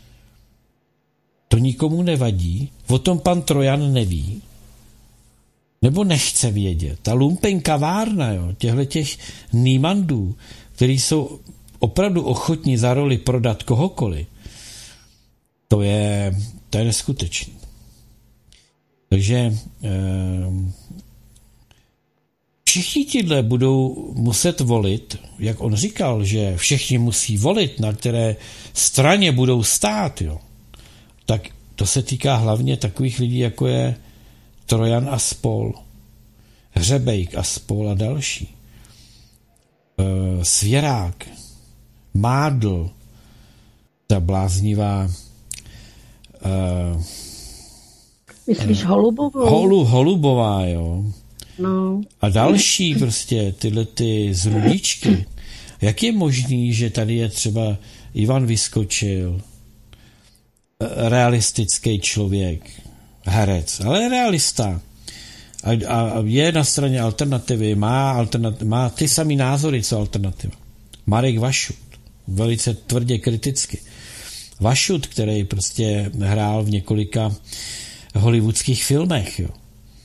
To nikomu nevadí, o tom pan Trojan neví, nebo nechce vědět. Ta lumpenkavárna, těch nímandů, který jsou opravdu ochotní za roli prodat kohokoliv, to je neskutečný. Takže všichni tidle budou muset volit, jak on říkal, že všichni musí volit, na které straně budou stát, jo. Tak to se týká hlavně takových lidí, jako je Trojan a spol, Hřebejk a spol a další. Svěrák, Mádl, ta bláznivá myslíš Holubovou? Holubová, jo. No. A další prostě tyhle ty zrůdíčky. Jak je možný, že tady je třeba Ivan Vyskočil, realistický člověk, herec, ale realista. A je na straně alternativy, má ty samý názory, co alternativa. Marek Vašut, velice tvrdě kriticky. Vašut, který prostě hrál v několika hollywoodských filmech, jo.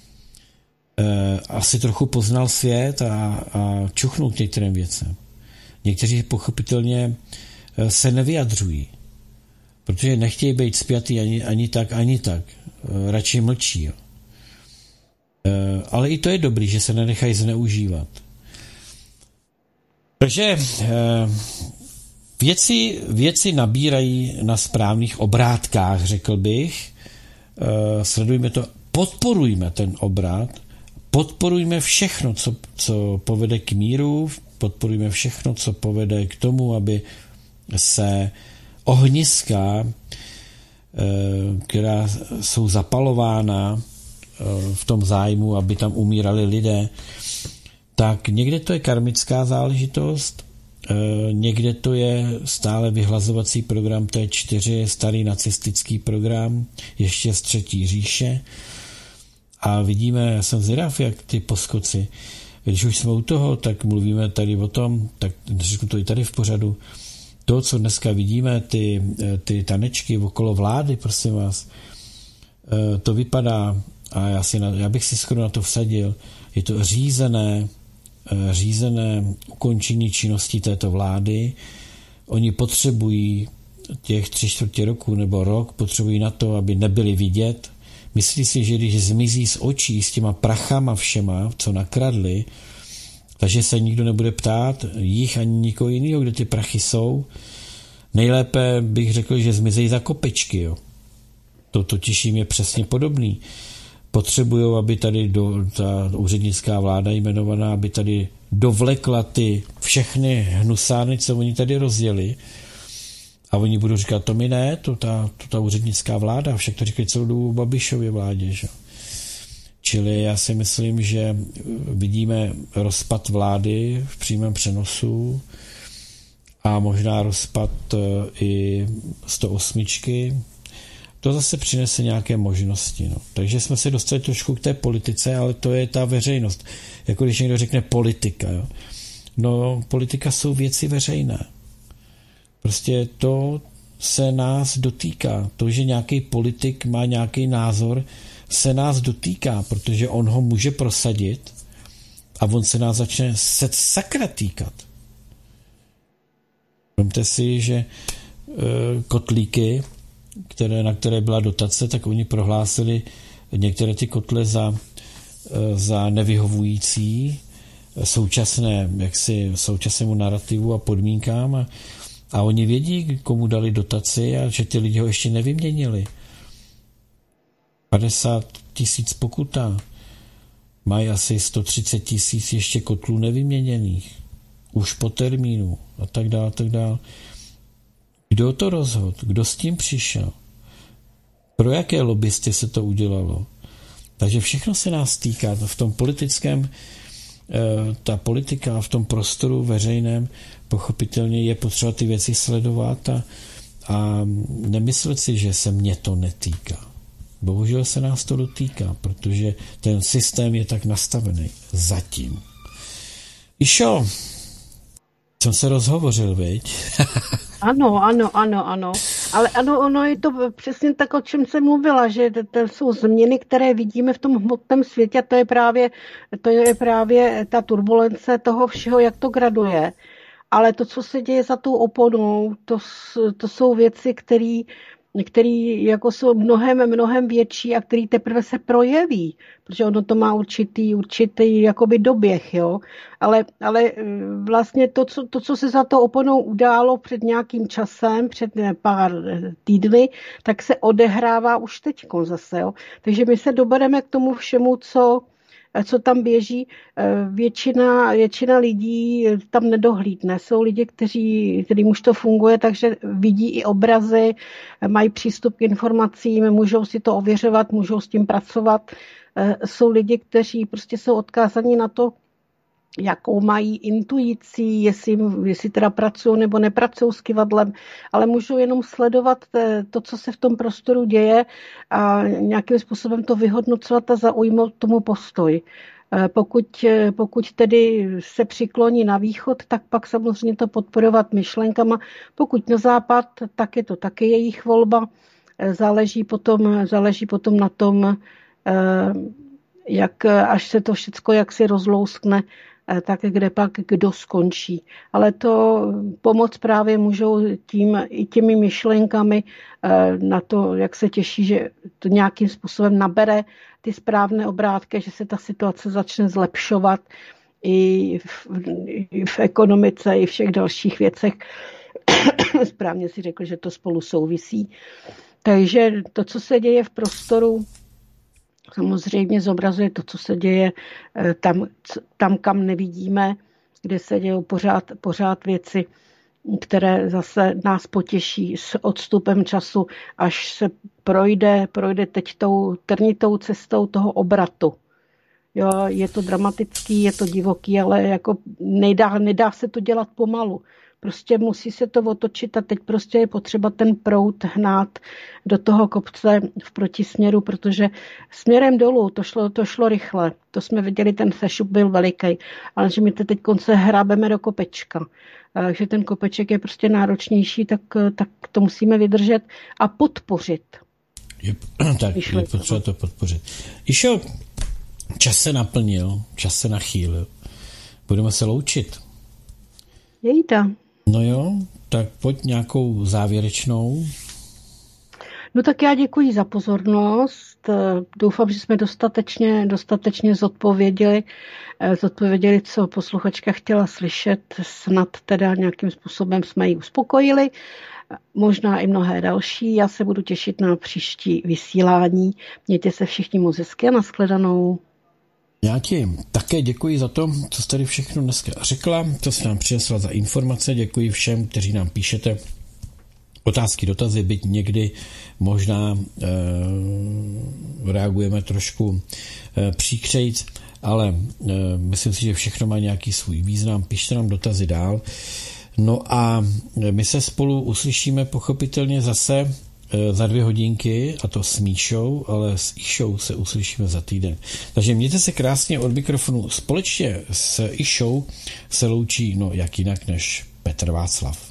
Asi trochu poznal svět a čuchnul k některým věcem. Někteří pochopitelně se nevyjadřují, protože nechtějí být spjatý ani tak. Radši mlčí. Jo. Ale i to je dobrý, že se nenechají zneužívat. Takže věci nabírají na správných obrátkách, řekl bych. Sledujme to, podporujme ten obrát, podporujme všechno, co povede k míru, podporujme všechno, co povede k tomu, aby se ohniska, která jsou zapalována v tom zájmu, aby tam umírali lidé, tak někde to je karmická záležitost, někde to je stále vyhlazovací program T4, starý nacistický program, ještě z Třetí říše. A vidíme, já jsem zvědav, jak ty poskoci, když už jsme u toho, tak mluvíme tady o tom, tak řeknu to i tady v pořadu, to, co dneska vidíme, ty tanečky okolo vlády, prosím vás, to vypadá, a já bych si skoro na to vsadil, je to řízené ukončení činnosti této vlády. Oni potřebují těch 3/4 roku nebo rok, potřebují na to, aby nebyli vidět. Myslí si, že když zmizí z očí s těma prachama všema, co nakradli, takže se nikdo nebude ptát, jich ani nikoho jiného, kde ty prachy jsou. Nejlépe bych řekl, že zmizejí za kopečky. Jo. To totiž jim je přesně podobný. Potřebují, aby tady ta úřednická vláda jmenovaná, aby tady dovlekla ty všechny hnusárny, co oni tady rozděli. A oni budou říkat, to mi ne, to ta úřednická vláda, však to říkají celou dobu Babišově vládě. Že? Čili já si myslím, že vidíme rozpad vlády v přímém přenosu a možná rozpad i 108. To zase přinese nějaké možnosti. No. Takže jsme se dostali trošku k té politice, ale to je ta veřejnost. Jako když někdo řekne politika. Jo. No, politika jsou věci veřejné. Prostě to se nás dotýká. To, že nějaký politik má nějaký názor, se nás dotýká, protože on ho může prosadit a on se nás začne sakra týkat. Vemte si, že kotlíky, na které byla dotace, tak oni prohlásili některé ty kotle za nevyhovující současnému narrativu a podmínkám a oni vědí, komu dali dotaci a že ty lidi ho ještě nevyměnili. 50 000 pokuta. Mají asi 130 000 ještě kotlů nevyměněných. Už po termínu a tak dále, tak dále. Kdo to rozhodl? Kdo s tím přišel? Pro jaké lobbysty se to udělalo? Takže všechno se nás týká. V tom politickém, ta politika v tom prostoru veřejném pochopitelně je potřeba ty věci sledovat a nemyslet si, že se mě to netýká. Bohužel se nás to dotýká, protože ten systém je tak nastavený. Zatím. Išo, jsem se rozhovořil, viď? Ano. Ale ano, ono je to přesně tak, o čem jsem mluvila, že to jsou změny, které vidíme v tom hmotném světě a to je právě ta turbulence toho všeho, jak to graduje. Ale to, co se děje za tou oponou, to jsou věci, které jako jsou mnohem větší a který teprve se projeví, protože ono to má určitý jakoby doběh, jo. Ale vlastně to, co se za to oponou událo před nějakým časem, před pár týdny, tak se odehrává už teďko zase, jo. Takže my se dobereme k tomu všemu, co tam běží, většina lidí tam nedohlídne. Jsou lidi, kterým už to funguje, takže vidí i obrazy, mají přístup k informacím, můžou si to ověřovat, můžou s tím pracovat. Jsou lidi, kteří prostě jsou odkázaní na to, jakou mají intuicí, jestli teda pracují nebo nepracují s kyvadlem, ale můžou jenom sledovat to, co se v tom prostoru děje a nějakým způsobem to vyhodnocovat a zaujmout tomu postoj. Pokud tedy se přikloní na východ, tak pak samozřejmě to podporovat myšlenkama. Pokud na západ, tak je to taky jejich volba. Záleží potom na tom, až se to všecko jaksi rozlouskne, tak kde pak kdo skončí. Ale to pomoc právě můžou těmi myšlenkami na to, jak se těší, že to nějakým způsobem nabere ty správné obrátky, že se ta situace začne zlepšovat i v ekonomice, i v všech dalších věcech. Správně si řekl, že to spolu souvisí. Takže to, co se děje v prostoru, samozřejmě zobrazuje to, co se děje tam, kam nevidíme, kde se dějí pořád věci, které zase nás potěší s odstupem času, až se projde teď tou trnitou cestou toho obratu. Jo, je to dramatický, je to divoký, ale jako nedá se to dělat pomalu. Prostě musí se to otočit a teď prostě je potřeba ten proud hnát do toho kopce v protisměru, protože směrem dolů to šlo rychle. To jsme viděli, ten sešup byl veliký, ale že my teď konce hrábeme do kopečka. Že ten kopeček je prostě náročnější, tak to musíme vydržet a podpořit. Je potřeba to podpořit. Išel, čas se naplnil, čas se nachýlil. Budeme se loučit. Jejda. No jo, tak pojď nějakou závěrečnou. No tak já děkuji za pozornost. Doufám, že jsme dostatečně zodpověděli, co posluchačka chtěla slyšet. Snad teda nějakým způsobem jsme ji uspokojili. Možná i mnohé další. Já se budu těšit na příští vysílání. Mějte se všichni moc hezky a nashledanou. Já ti také děkuji za to, co jsi tady všechno dneska řekla, co jsi nám přinesla za informace. Děkuji všem, kteří nám píšete otázky, dotazy, byť někdy možná reagujeme trošku příkřejc, ale myslím si, že všechno má nějaký svůj význam. Píšte nám dotazy dál. No a my se spolu uslyšíme pochopitelně zase za 2 hodinky, a to s Míšou, ale s Išou se uslyšíme za týden. Takže mějte se krásně od mikrofonu. Společně s Išou se loučí, no jak jinak než Petr Václav.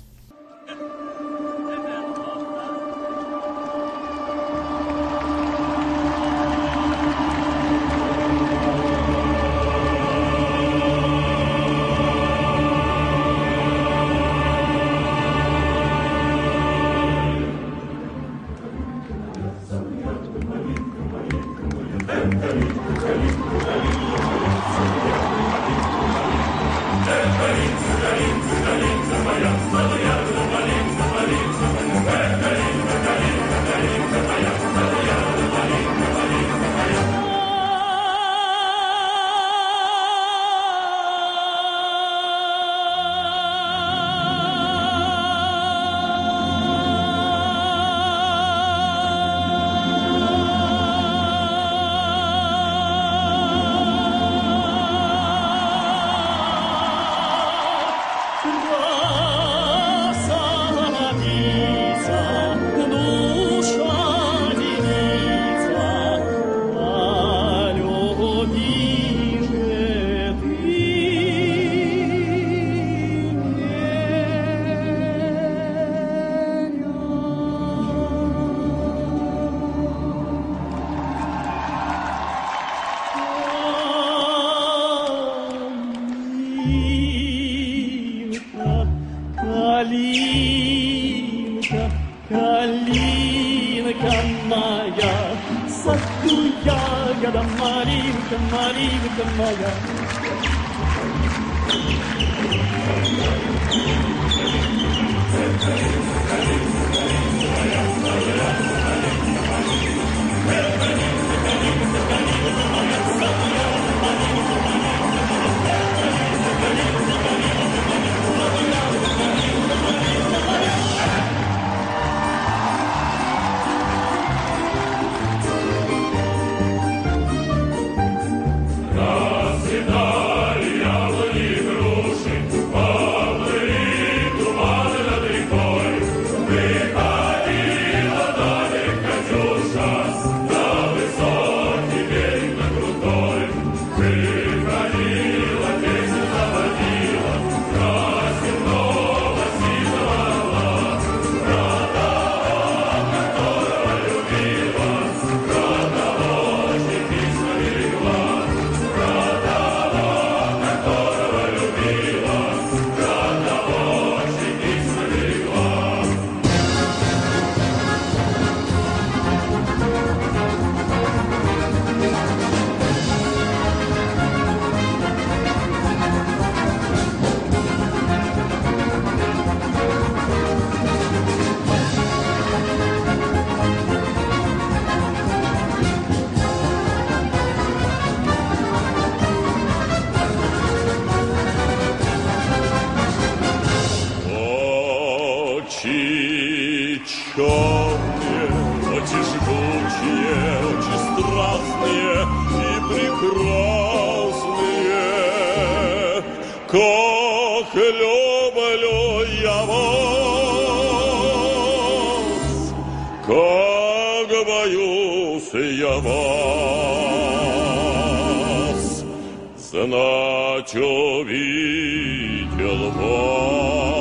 Знать увидел вас.